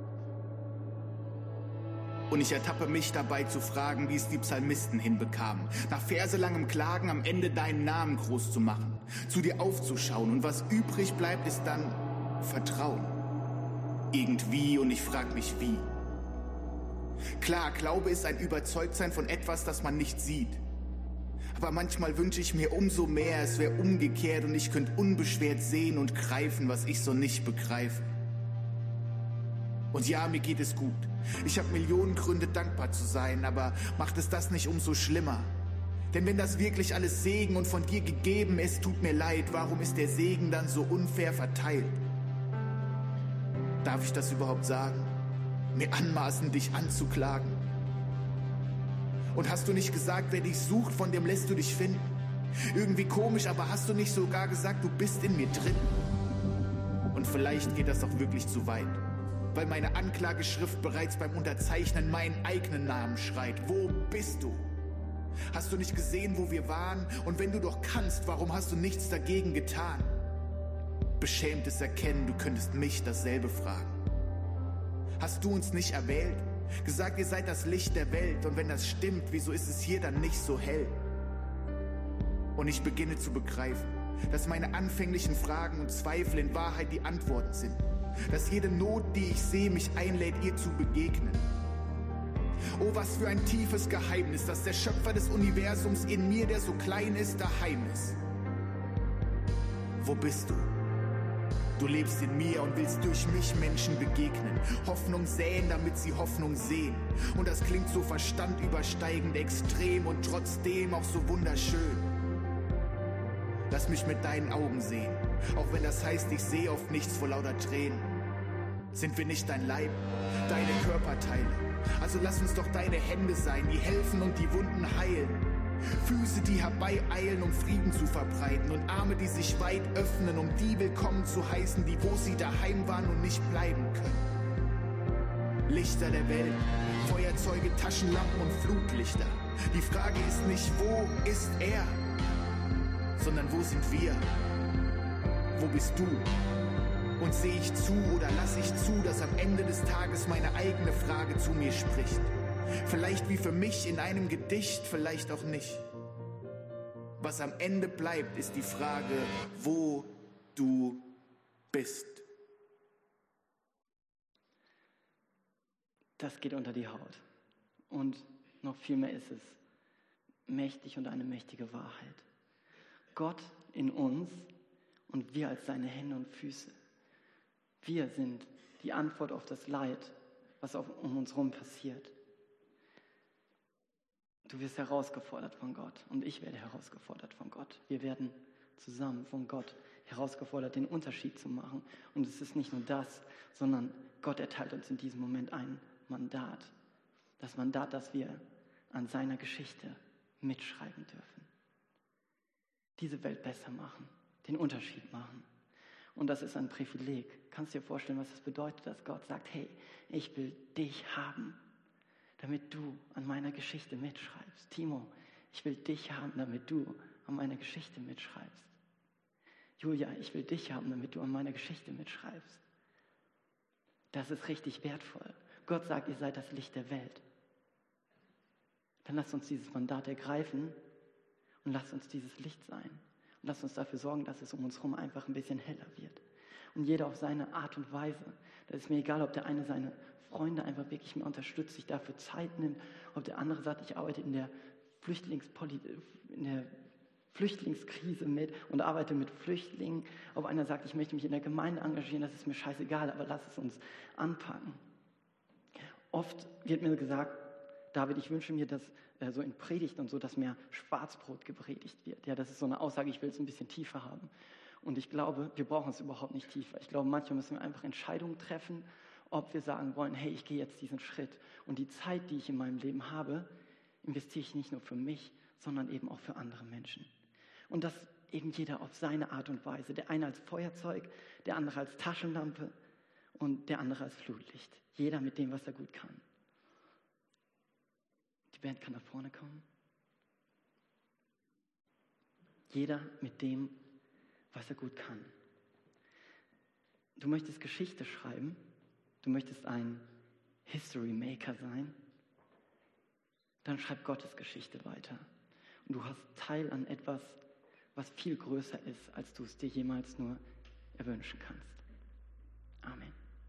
Und ich ertappe mich dabei zu fragen, wie es die Psalmisten hinbekamen, nach verselangem Klagen am Ende deinen Namen groß zu machen, zu dir aufzuschauen und was übrig bleibt, ist dann Vertrauen. Irgendwie, und ich frage mich wie. Klar, Glaube ist ein Überzeugtsein von etwas, das man nicht sieht. Aber manchmal wünsche ich mir umso mehr, es wäre umgekehrt und ich könnte unbeschwert sehen und greifen, was ich so nicht begreife. Und ja, mir geht es gut. Ich habe Millionen Gründe, dankbar zu sein, aber macht es das nicht umso schlimmer? Denn wenn das wirklich alles Segen und von dir gegeben ist, tut mir leid, warum ist der Segen dann so unfair verteilt? Darf ich das überhaupt sagen? Mir anmaßen, dich anzuklagen? Und hast du nicht gesagt, wer dich sucht, von dem lässt du dich finden? Irgendwie komisch, aber hast du nicht sogar gesagt, du bist in mir drin? Und vielleicht geht das auch wirklich zu weit, weil meine Anklageschrift bereits beim Unterzeichnen meinen eigenen Namen schreit. Wo bist du? Hast du nicht gesehen, wo wir waren? Und wenn du doch kannst, warum hast du nichts dagegen getan? Beschämtes Erkennen, du könntest mich dasselbe fragen. Hast du uns nicht erwählt? Gesagt, ihr seid das Licht der Welt. Und wenn das stimmt, wieso ist es hier dann nicht so hell? Und ich beginne zu begreifen, dass meine anfänglichen Fragen und Zweifel in Wahrheit die Antworten sind. Dass jede Not, die ich sehe, mich einlädt, ihr zu begegnen. Oh, was für ein tiefes Geheimnis, dass der Schöpfer des Universums in mir, der so klein ist, daheim ist. Wo bist du? Du lebst in mir und willst durch mich Menschen begegnen, Hoffnung säen, damit sie Hoffnung sehen. Und das klingt so verstandübersteigend extrem und trotzdem auch so wunderschön. Lass mich mit deinen Augen sehen, auch wenn das heißt, ich sehe oft nichts vor lauter Tränen. Sind wir nicht dein Leib, deine Körperteile? Also lass uns doch deine Hände sein, die helfen und die Wunden heilen. Füße, die herbeieilen, um Frieden zu verbreiten, und Arme, die sich weit öffnen, um die willkommen zu heißen, die wo sie daheim waren und nicht bleiben können. Lichter der Welt, Feuerzeuge, Taschenlampen und Flutlichter. Die Frage ist nicht, wo ist er, sondern wo sind wir? Wo bist du? Und sehe ich zu oder lasse ich zu, dass am Ende des Tages meine eigene Frage zu mir spricht? Vielleicht wie für mich in einem Gedicht, vielleicht auch nicht. Was am Ende bleibt, ist die Frage, wo du bist. Das geht unter die Haut. Und noch viel mehr ist es mächtig und eine mächtige Wahrheit. Gott in uns und wir als seine Hände und Füße. Wir sind die Antwort auf das Leid, was um uns herum passiert. Du wirst herausgefordert von Gott und ich werde herausgefordert von Gott. Wir werden zusammen von Gott herausgefordert, den Unterschied zu machen. Und es ist nicht nur das, sondern Gott erteilt uns in diesem Moment ein Mandat. Das Mandat, dass wir an seiner Geschichte mitschreiben dürfen. Diese Welt besser machen, den Unterschied machen. Und das ist ein Privileg. Kannst du dir vorstellen, was das bedeutet, dass Gott sagt, hey, ich will dich haben, damit du an meiner Geschichte mitschreibst. Timo, ich will dich haben, damit du an meiner Geschichte mitschreibst. Julia, ich will dich haben, damit du an meiner Geschichte mitschreibst. Das ist richtig wertvoll. Gott sagt, ihr seid das Licht der Welt. Dann lasst uns dieses Mandat ergreifen und lasst uns dieses Licht sein. Und lasst uns dafür sorgen, dass es um uns herum einfach ein bisschen heller wird. Und jeder auf seine Art und Weise. Da ist mir egal, ob der eine seine Freunde einfach wirklich mehr unterstützt, sich dafür Zeit nimmt, ob der andere sagt, ich arbeite in der Flüchtlingskrise mit und arbeite mit Flüchtlingen. Ob einer sagt, ich möchte mich in der Gemeinde engagieren, das ist mir scheißegal, aber lass es uns anpacken. Oft wird mir gesagt, David, ich wünsche mir, dass so in Predigten und so, dass mehr Schwarzbrot gepredigt wird. Ja, das ist so eine Aussage, ich will es ein bisschen tiefer haben. Und ich glaube, wir brauchen es überhaupt nicht tiefer. Ich glaube, manchmal müssen wir einfach Entscheidungen treffen, ob wir sagen wollen, hey, ich gehe jetzt diesen Schritt. Und die Zeit, die ich in meinem Leben habe, investiere ich nicht nur für mich, sondern eben auch für andere Menschen. Und das eben jeder auf seine Art und Weise. Der eine als Feuerzeug, der andere als Taschenlampe und der andere als Flutlicht. Jeder mit dem, was er gut kann. Die Band kann nach vorne kommen. Jeder mit dem, was er gut kann. Du möchtest Geschichte schreiben. Du möchtest ein History Maker sein. Dann schreib Gottes Geschichte weiter. Und du hast Teil an etwas, was viel größer ist, als du es dir jemals nur erwünschen kannst. Amen.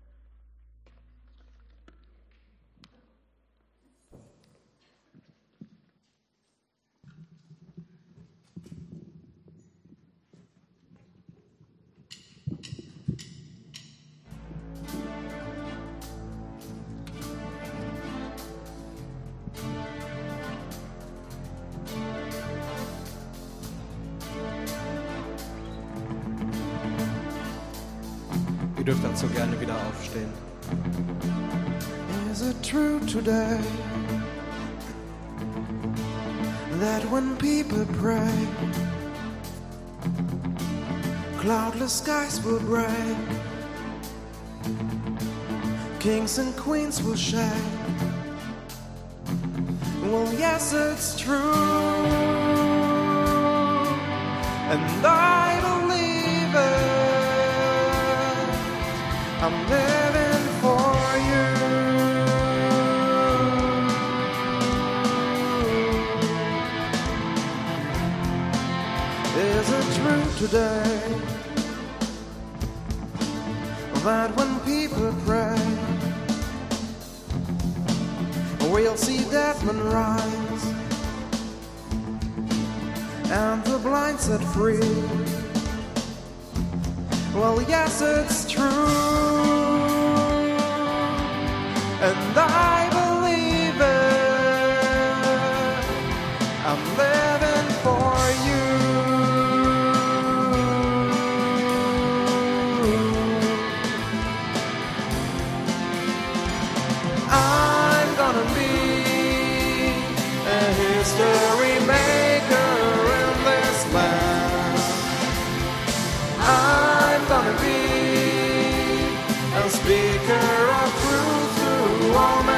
Ihr dürft dazu gerne wieder aufstehen. Is it true today that when people pray, cloudless skies will break, kings and queens will shake? Well, yes, it's true, and I believe it. I'm living for you. Is it true today that when people pray, we'll see dead men rise and the blind set free? Well, yes, it's true, and I believe it. I'm living for you. I'm gonna be a history maker in this land. I'm gonna be a speaker of truth to all men.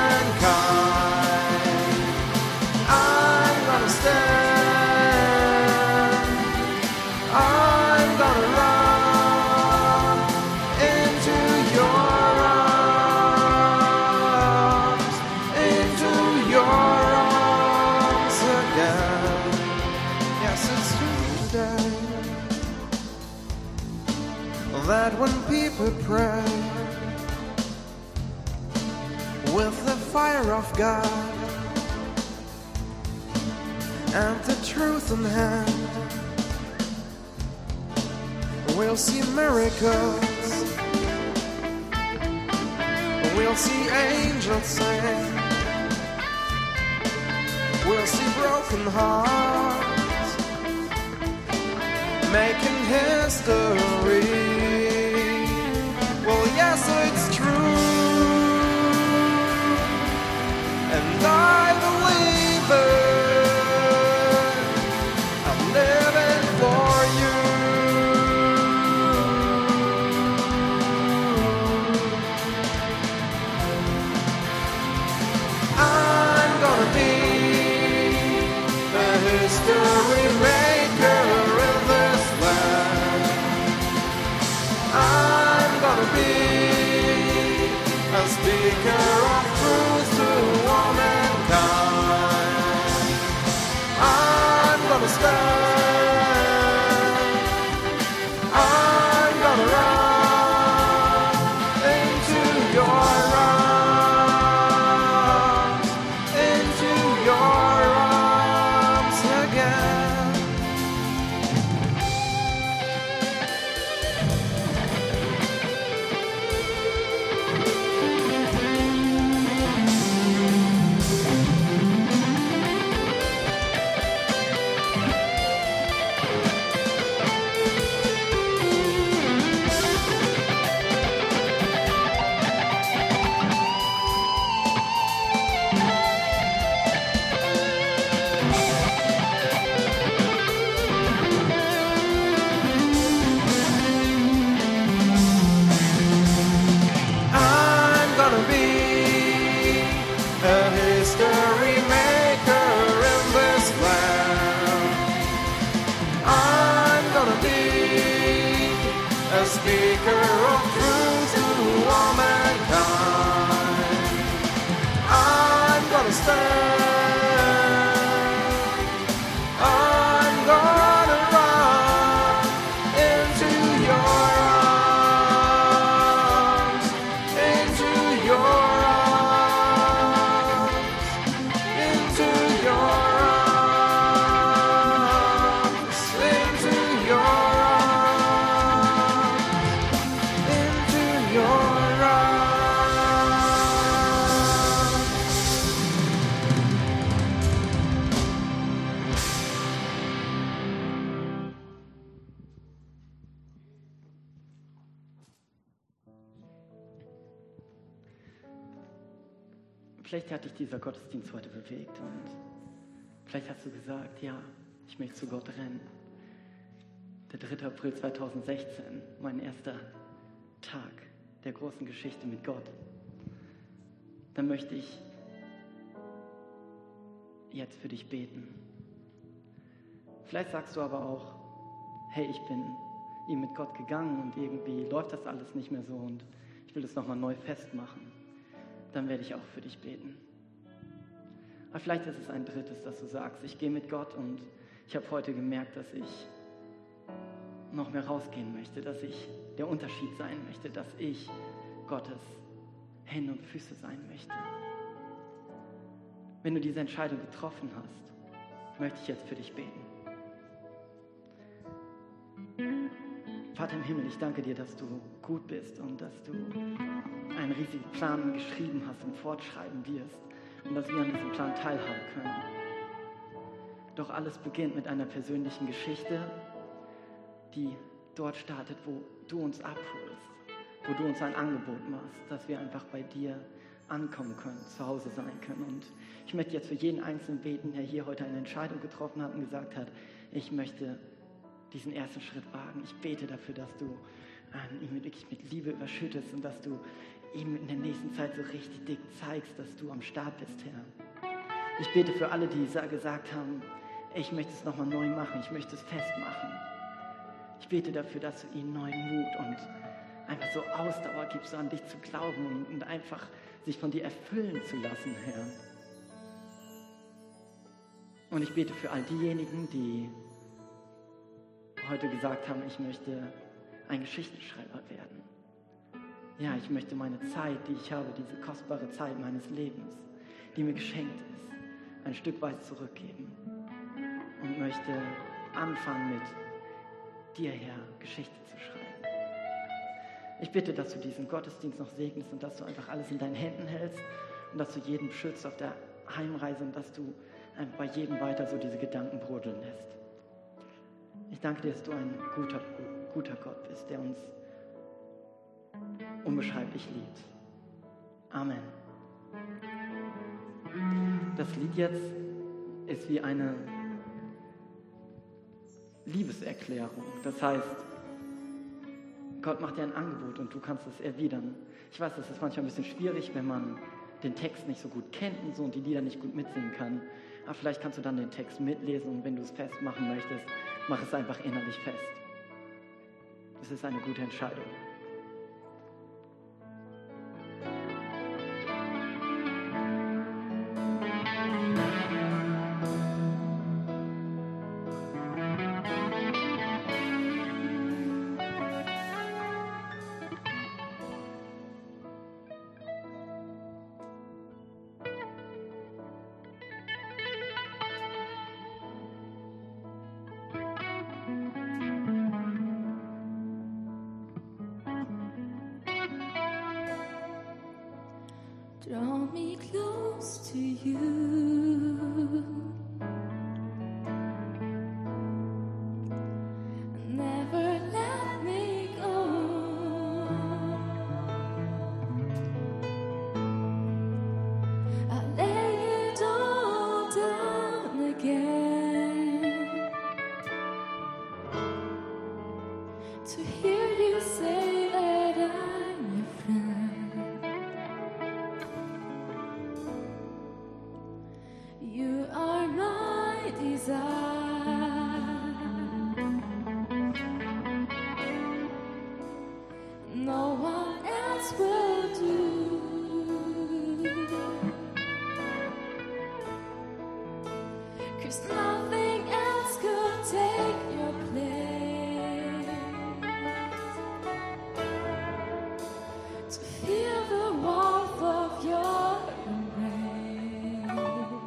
day that when people pray with the fire of God and the truth in hand, we'll see miracles, we'll see angels sing, we'll see broken hearts making history. Well, yes, it's true, and I believe it. I'm living for you. I'm gonna be the history maker in this land. I'm gonna be a speaker of truth to all mankind. I'm gonna stand. I'm gonna run into your arms, into your arms again. I'm gonna be a history maker in this land. I'm gonna be a speaker of truth to all mankind. I'm gonna stand. I'm gonna run into your arms, into your arms, into your arms, into your arms, into your arms. Vielleicht hat dich dieser Gottesdienst heute bewegt und vielleicht hast du gesagt, ja, ich möchte zu Gott rennen. Der 3. April 2016, mein erster Tag der großen Geschichte mit Gott. Dann möchte ich jetzt für dich beten. Vielleicht sagst du aber auch, hey, ich bin ihm mit Gott gegangen und irgendwie läuft das alles nicht mehr so und ich will das nochmal neu festmachen. Dann werde ich auch für dich beten. Aber vielleicht ist es ein drittes, dass du sagst, ich gehe mit Gott und ich habe heute gemerkt, dass ich noch mehr rausgehen möchte, dass ich der Unterschied sein möchte, dass ich Gottes Hände und Füße sein möchte. Wenn du diese Entscheidung getroffen hast, möchte ich jetzt für dich beten. Vater im Himmel, ich danke dir, dass du gut bist und dass du einen riesigen Plan geschrieben hast und fortschreiben wirst und dass wir an diesem Plan teilhaben können. Doch alles beginnt mit einer persönlichen Geschichte, die dort startet, wo du uns abholst, wo du uns ein Angebot machst, dass wir einfach bei dir ankommen können, zu Hause sein können. Und ich möchte jetzt für jeden Einzelnen beten, der hier heute eine Entscheidung getroffen hat und gesagt hat, ich möchte diesen ersten Schritt wagen. Ich bete dafür, dass du ihn wirklich mit Liebe überschüttest und dass du ihm in der nächsten Zeit so richtig dick zeigst, dass du am Start bist, Herr. Ich bete für alle, die gesagt haben, ich möchte es nochmal neu machen, ich möchte es festmachen. Ich bete dafür, dass du ihnen neuen Mut und einfach so Ausdauer gibst, so an dich zu glauben und einfach sich von dir erfüllen zu lassen, Herr. Und ich bete für all diejenigen, die heute gesagt haben, ich möchte ein Geschichtenschreiber werden. Ja, ich möchte meine Zeit, die ich habe, diese kostbare Zeit meines Lebens, die mir geschenkt ist, ein Stück weit zurückgeben und möchte anfangen mit dir, Herr, Geschichte zu schreiben. Ich bitte, dass du diesen Gottesdienst noch segnest und dass du einfach alles in deinen Händen hältst und dass du jeden beschützt auf der Heimreise und dass du einfach bei jedem weiter so diese Gedanken brodeln lässt. Ich danke dir, dass du ein guter Gott bist, der uns unbeschreiblich liebt. Amen. Das Lied jetzt ist wie eine Liebeserklärung. Das heißt, Gott macht dir ein Angebot und du kannst es erwidern. Ich weiß, das ist manchmal ein bisschen schwierig, wenn man den Text nicht so gut kennt und so und die Lieder nicht gut mitsingen kann. Aber vielleicht kannst du dann den Text mitlesen und wenn du es festmachen möchtest, mach es einfach innerlich fest. Das ist eine gute Entscheidung. Draw me close to you. Never let me go. I lay it all down again to hear you say that I'm your friend. You are my desire. No one else will do. 'Cause nothing else could take your place. To feel the warmth of your embrace.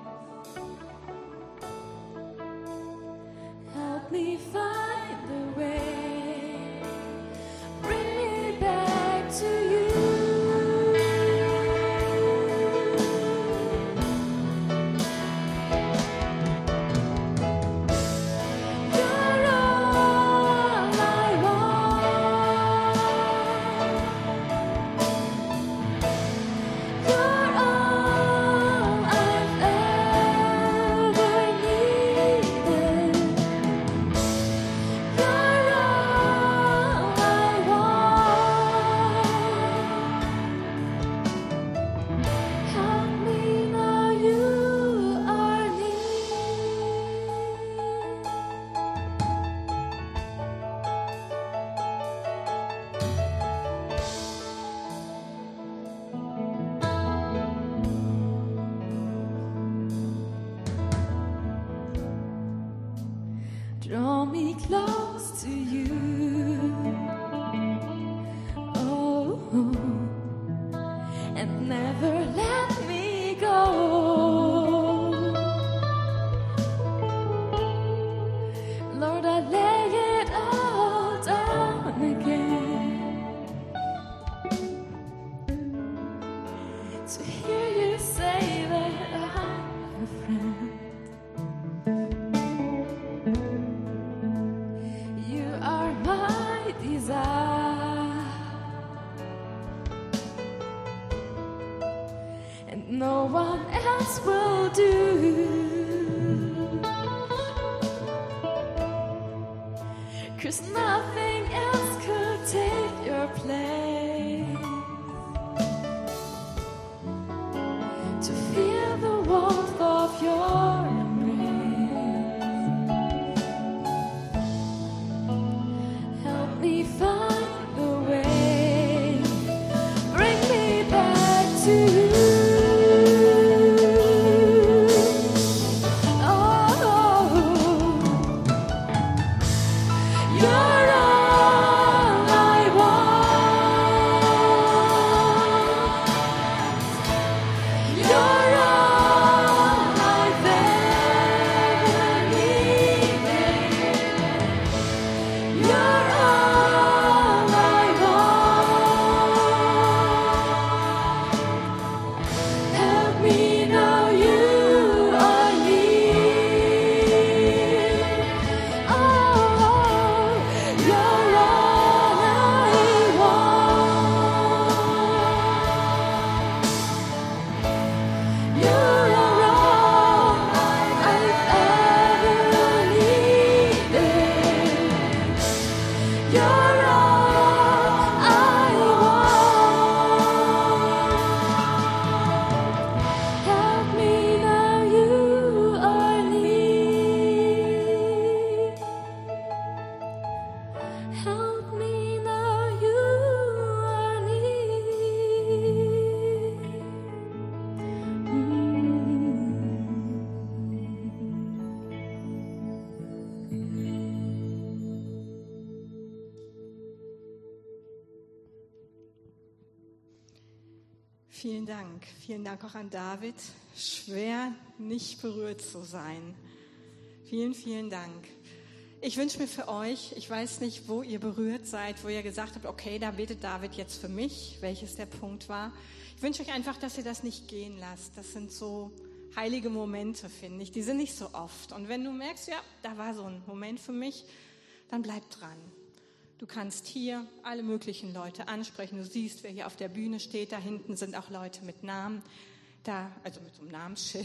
Help me find the way. Bring me back to you. You're all I want. You're all I've ever needed. You're all I want. Help me now, you are near. Draw me close to you. Oh, and never let me go. Lord, I lay it all down again to hear you say that I'm your friend. You are my desire, and no one else will do. 'Cause nothing else could take your place. To feel the warmth of your embrace. Help me find the way. Bring me back to you. Oh, Vielen Dank auch an David. Schwer, nicht berührt zu sein. Vielen, vielen Dank. Ich wünsche mir für euch, ich weiß nicht, wo ihr berührt seid, wo ihr gesagt habt, okay, da betet David jetzt für mich, welches der Punkt war. Ich wünsche euch einfach, dass ihr das nicht gehen lasst. Das sind so heilige Momente, finde ich. Die sind nicht so oft. Und wenn du merkst, ja, da war so ein Moment für mich, dann bleib dran. Du kannst hier alle möglichen Leute ansprechen. Du siehst, wer hier auf der Bühne steht. Da hinten sind auch Leute mit Namen. Also mit so einem Namensschild.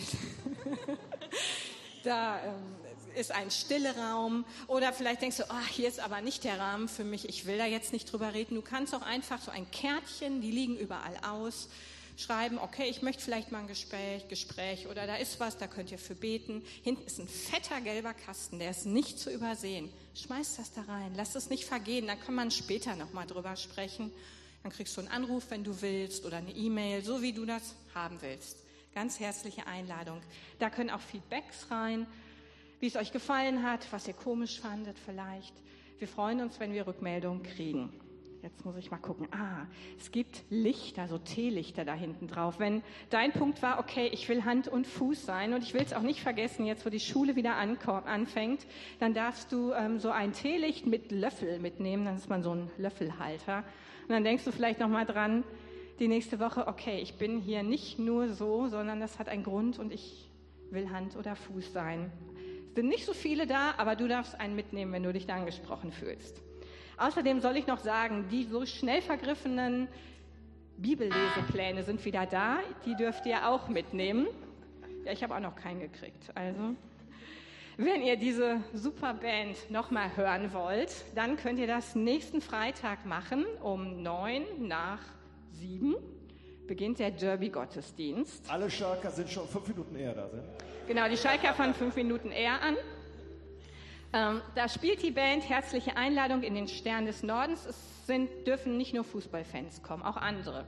Da ist ein stiller Raum. Oder vielleicht denkst du, hier ist aber nicht der Rahmen für mich. Ich will da jetzt nicht drüber reden. Du kannst auch einfach so ein Kärtchen, die liegen überall aus, schreiben, okay, ich möchte vielleicht mal ein Gespräch oder da ist was, da könnt ihr für beten. Hinten ist ein fetter gelber Kasten, der ist nicht zu übersehen. Schmeiß das da rein, lass es nicht vergehen, dann kann man später nochmal drüber sprechen. Dann kriegst du einen Anruf, wenn du willst oder eine E-Mail, so wie du das haben willst. Ganz herzliche Einladung. Da können auch Feedbacks rein, wie es euch gefallen hat, was ihr komisch fandet vielleicht. Wir freuen uns, wenn wir Rückmeldungen kriegen. Jetzt muss ich mal gucken. Es gibt Lichter, so Teelichter da hinten drauf. Wenn dein Punkt war, okay, ich will Hand und Fuß sein und ich will es auch nicht vergessen, jetzt wo die Schule wieder anfängt, dann darfst du so ein Teelicht mit Löffel mitnehmen. Dann ist man so ein Löffelhalter. Und dann denkst du vielleicht nochmal dran, die nächste Woche, okay, ich bin hier nicht nur so, sondern das hat einen Grund und ich will Hand oder Fuß sein. Es sind nicht so viele da, aber du darfst einen mitnehmen, wenn du dich da angesprochen fühlst. Außerdem soll ich noch sagen, die so schnell vergriffenen Bibellesepläne sind wieder da. Die dürft ihr auch mitnehmen. Ja, ich habe auch noch keinen gekriegt. Also, wenn ihr diese super Band nochmal hören wollt, dann könnt ihr das nächsten Freitag machen. Um 7:09 beginnt der Derby-Gottesdienst. Alle Schalker sind schon 5 Minuten eher da, sind? Genau, die Schalker fangen 5 Minuten eher an. Da spielt die Band Herzliche Einladung in den Stern des Nordens. Dürfen nicht nur Fußballfans kommen, auch andere.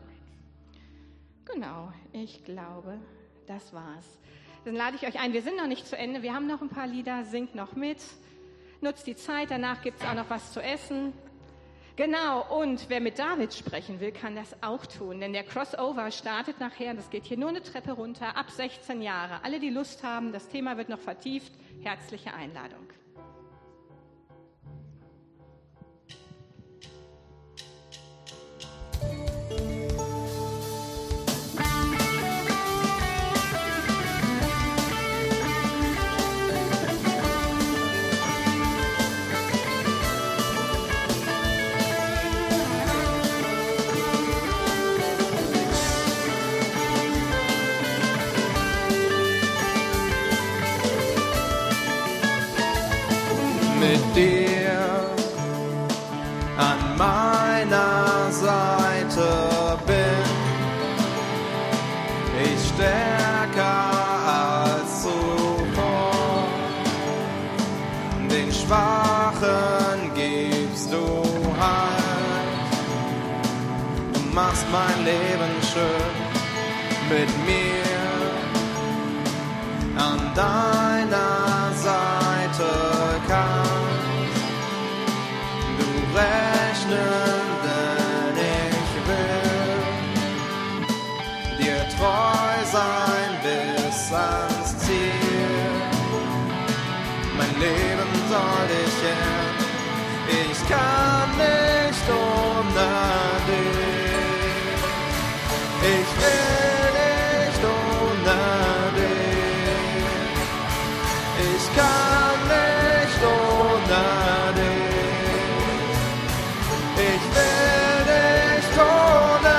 Genau, ich glaube, das war's. Dann lade ich euch ein. Wir sind noch nicht zu Ende. Wir haben noch ein paar Lieder. Singt noch mit. Nutzt die Zeit. Danach gibt es auch noch was zu essen. Genau, und wer mit David sprechen will, kann das auch tun. Denn der Crossover startet nachher. Das geht hier nur eine Treppe runter. Ab 16 Jahre. Alle, die Lust haben, das Thema wird noch vertieft. Herzliche Einladung. Mit dir an meiner Seite bin ich stärker als zuvor. Den Schwachen gibst du Halt. Du machst mein Leben schön mit mir an deiner Seite kann. Rechnen, denn ich will dir treu sein bis ans Ziel. Mein Leben soll dich ehren, ich Ich kann nicht ohne dich. Ich will nicht ohne dich. Ich kann nicht ohne dich. Ich will nicht ohne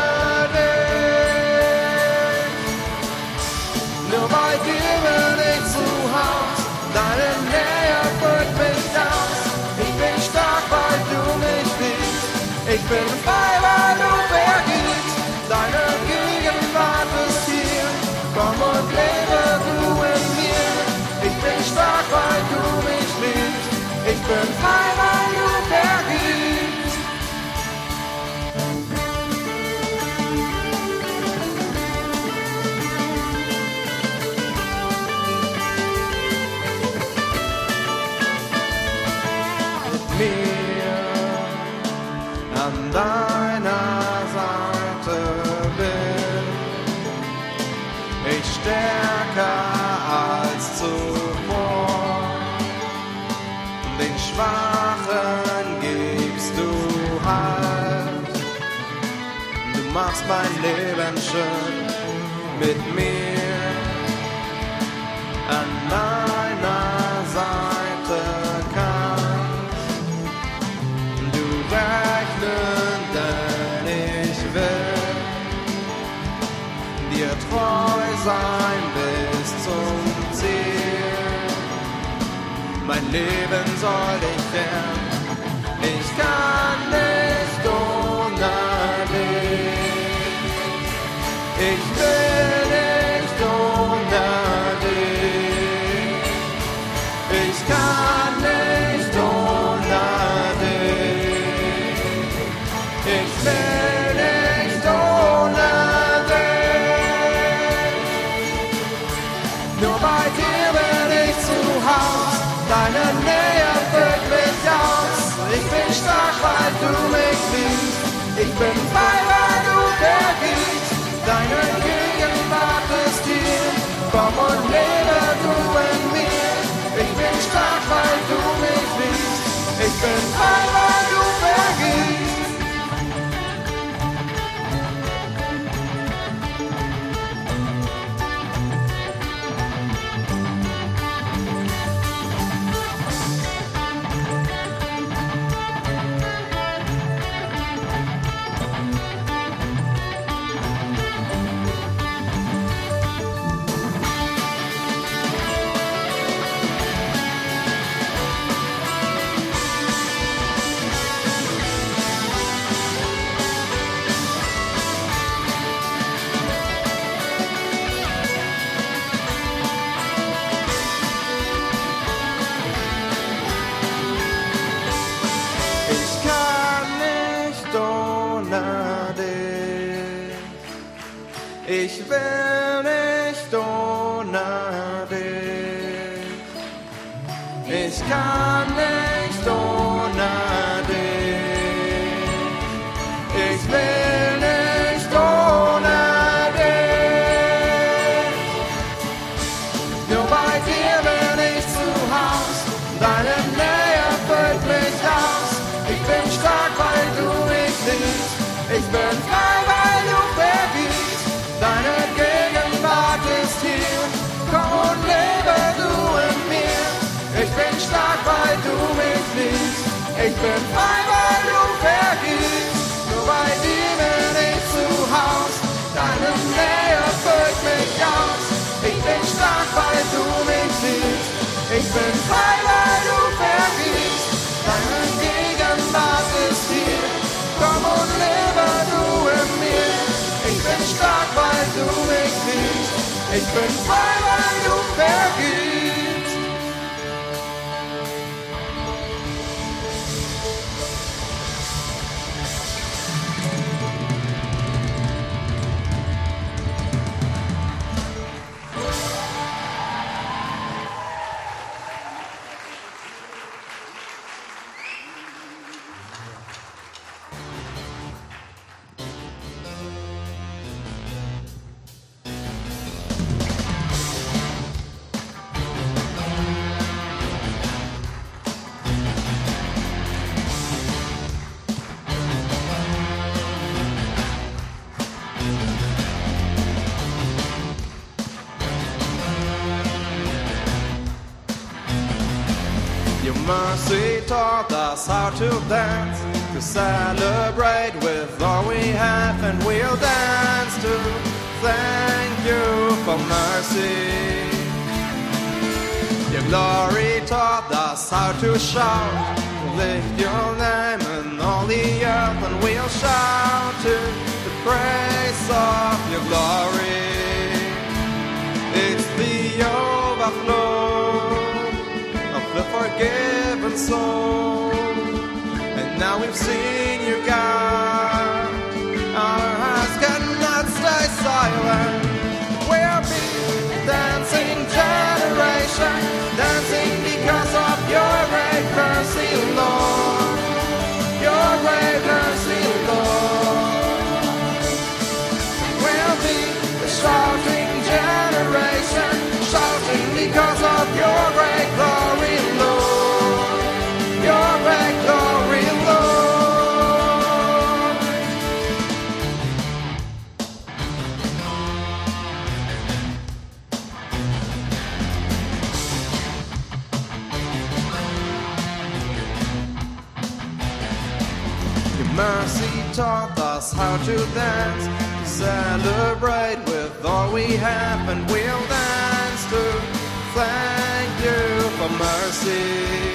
dich. Nur bei dir bin ich zu Haus. Deine Nähe füllt mich aus. Ich bin stark, weil du mich liebst. Ich bin frei, weil du vergibst. Deine Gegenwart ist hier. Komm und lebe du in mir. Ich bin stark, weil du mich liebst. Ich bin frei, weil du vergibst. Mir an deiner Seite bin ich stärker als zuvor. Den Schwachen gibst du Halt. Du machst mein Leben schön mit mir an deiner Seite kann. Rechnen, denn ich will dir treu sein bis zum Ziel. Mein Leben soll dich fern, ich kann nicht ohne dich. Ich will nicht ohne dich. Ich kann nicht ohne dich. Ich will nicht ohne dich. Nur bei dir bin ich zu Haus. Deine Nähe füllt mich aus. Ich bin stark, weil du mich liebst. Ich bin frei, weil du vergibst. Deine Gegenwart ist hier. Komm und lebe du in mir. Ich bin stark, weil du mich liebst. Ich bin frei, weil du vergibst. Ich will nicht ohne dich. Ich kann nicht ohne dich. Ich will nicht ohne dich. Nur bei dir bin ich zu Haus. Deine Nähe füllt mich aus. Ich bin stark, weil du mich liebst. Ich bin frei, weil du vergibst. Deine Gegenwart ist hier, komm und lebe du in mir. Ich bin stark, weil du mich liebst. Ich bin frei, weil du vergibst. Nur bei dir bin ich zu Haus. Deine Nähe füllt mich aus. Ich bin stark, weil du mich liebst. Ich bin frei, weil du vergibst. Deine Gegenwart ist hier, komm und lebe du in mir. Ich bin stark, weil du mich liebst. Ich bin frei, weil du vergibst. mercy taught us how to dance, to celebrate with all we have, and we'll dance to thank you for mercy. Your glory taught us how to shout, to lift your name in all the earth, and we'll shout to the praise of your glory. It's the overflow of the forgiven soul, and now we've seen you, God. Our hearts cannot stay silent. We'll be dancing generation, dancing because of your great mercy, Lord. Your great mercy, Lord. We'll be the shouting generation, shouting because of your great glory, Lord. Your great glory, Lord. Your mercy taught us how to dance, to celebrate with all we have, and we'll dance to thank you for mercy.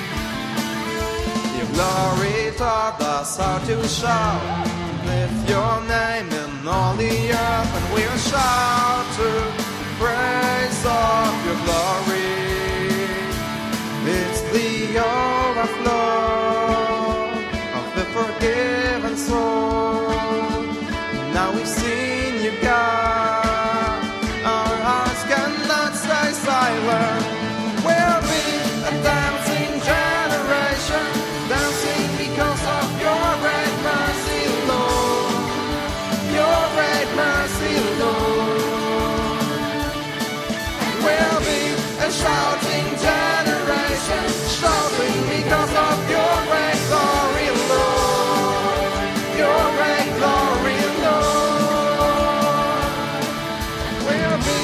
Your glory taught us how to shout, lift your name in all the earth, and we'll shout to the praise of your glory. It's the overflow of the forgiven soul. Now we've seen you, God. Our hearts cannot stay silent. We'll be a dancing generation, dancing because of your great mercy, Lord. Your great mercy, Lord. We'll be a shouting generation, shouting because of your great glory, Lord. Your great glory, Lord. We'll be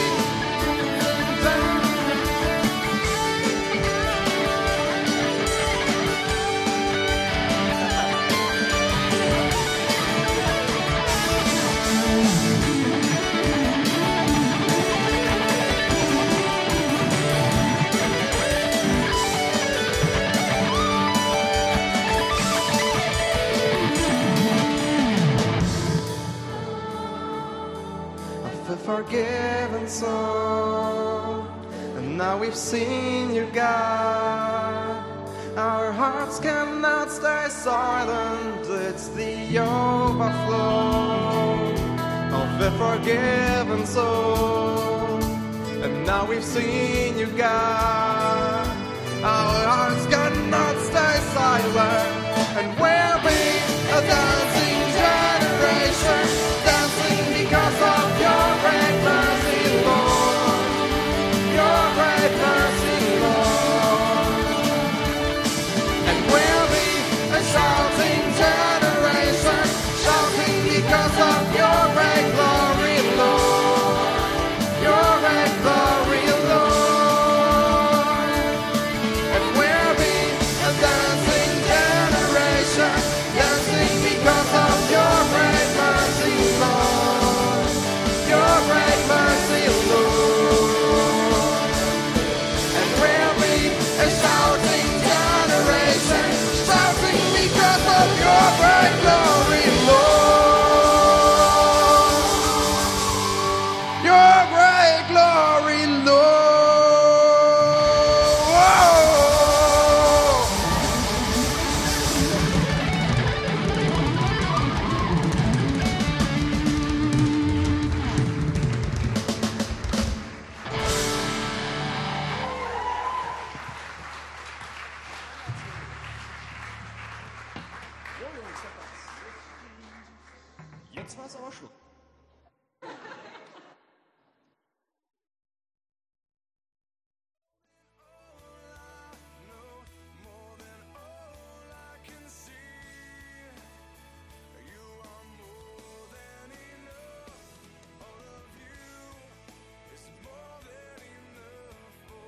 the forgiven soul, and now we've seen you, God. Our hearts cannot stay silent. It's the overflow of the forgiven soul, and now we've seen you, God. Our hearts cannot stay silent, and we'll be a dancing generation, dancing because of your great mercy, Lord. Your great mercy, Lord. And we'll be a shouting generation, shouting because of your great glory, Lord. Your great glory, Lord. And we'll be a dancing generation, dancing because of your great mercy, Lord. Your great mercy, Lord. And we'll be a shouting generation, shouting because of your great glory, Lord. Your great glory, Lord. Whoa. Jetzt war es aber Schluss.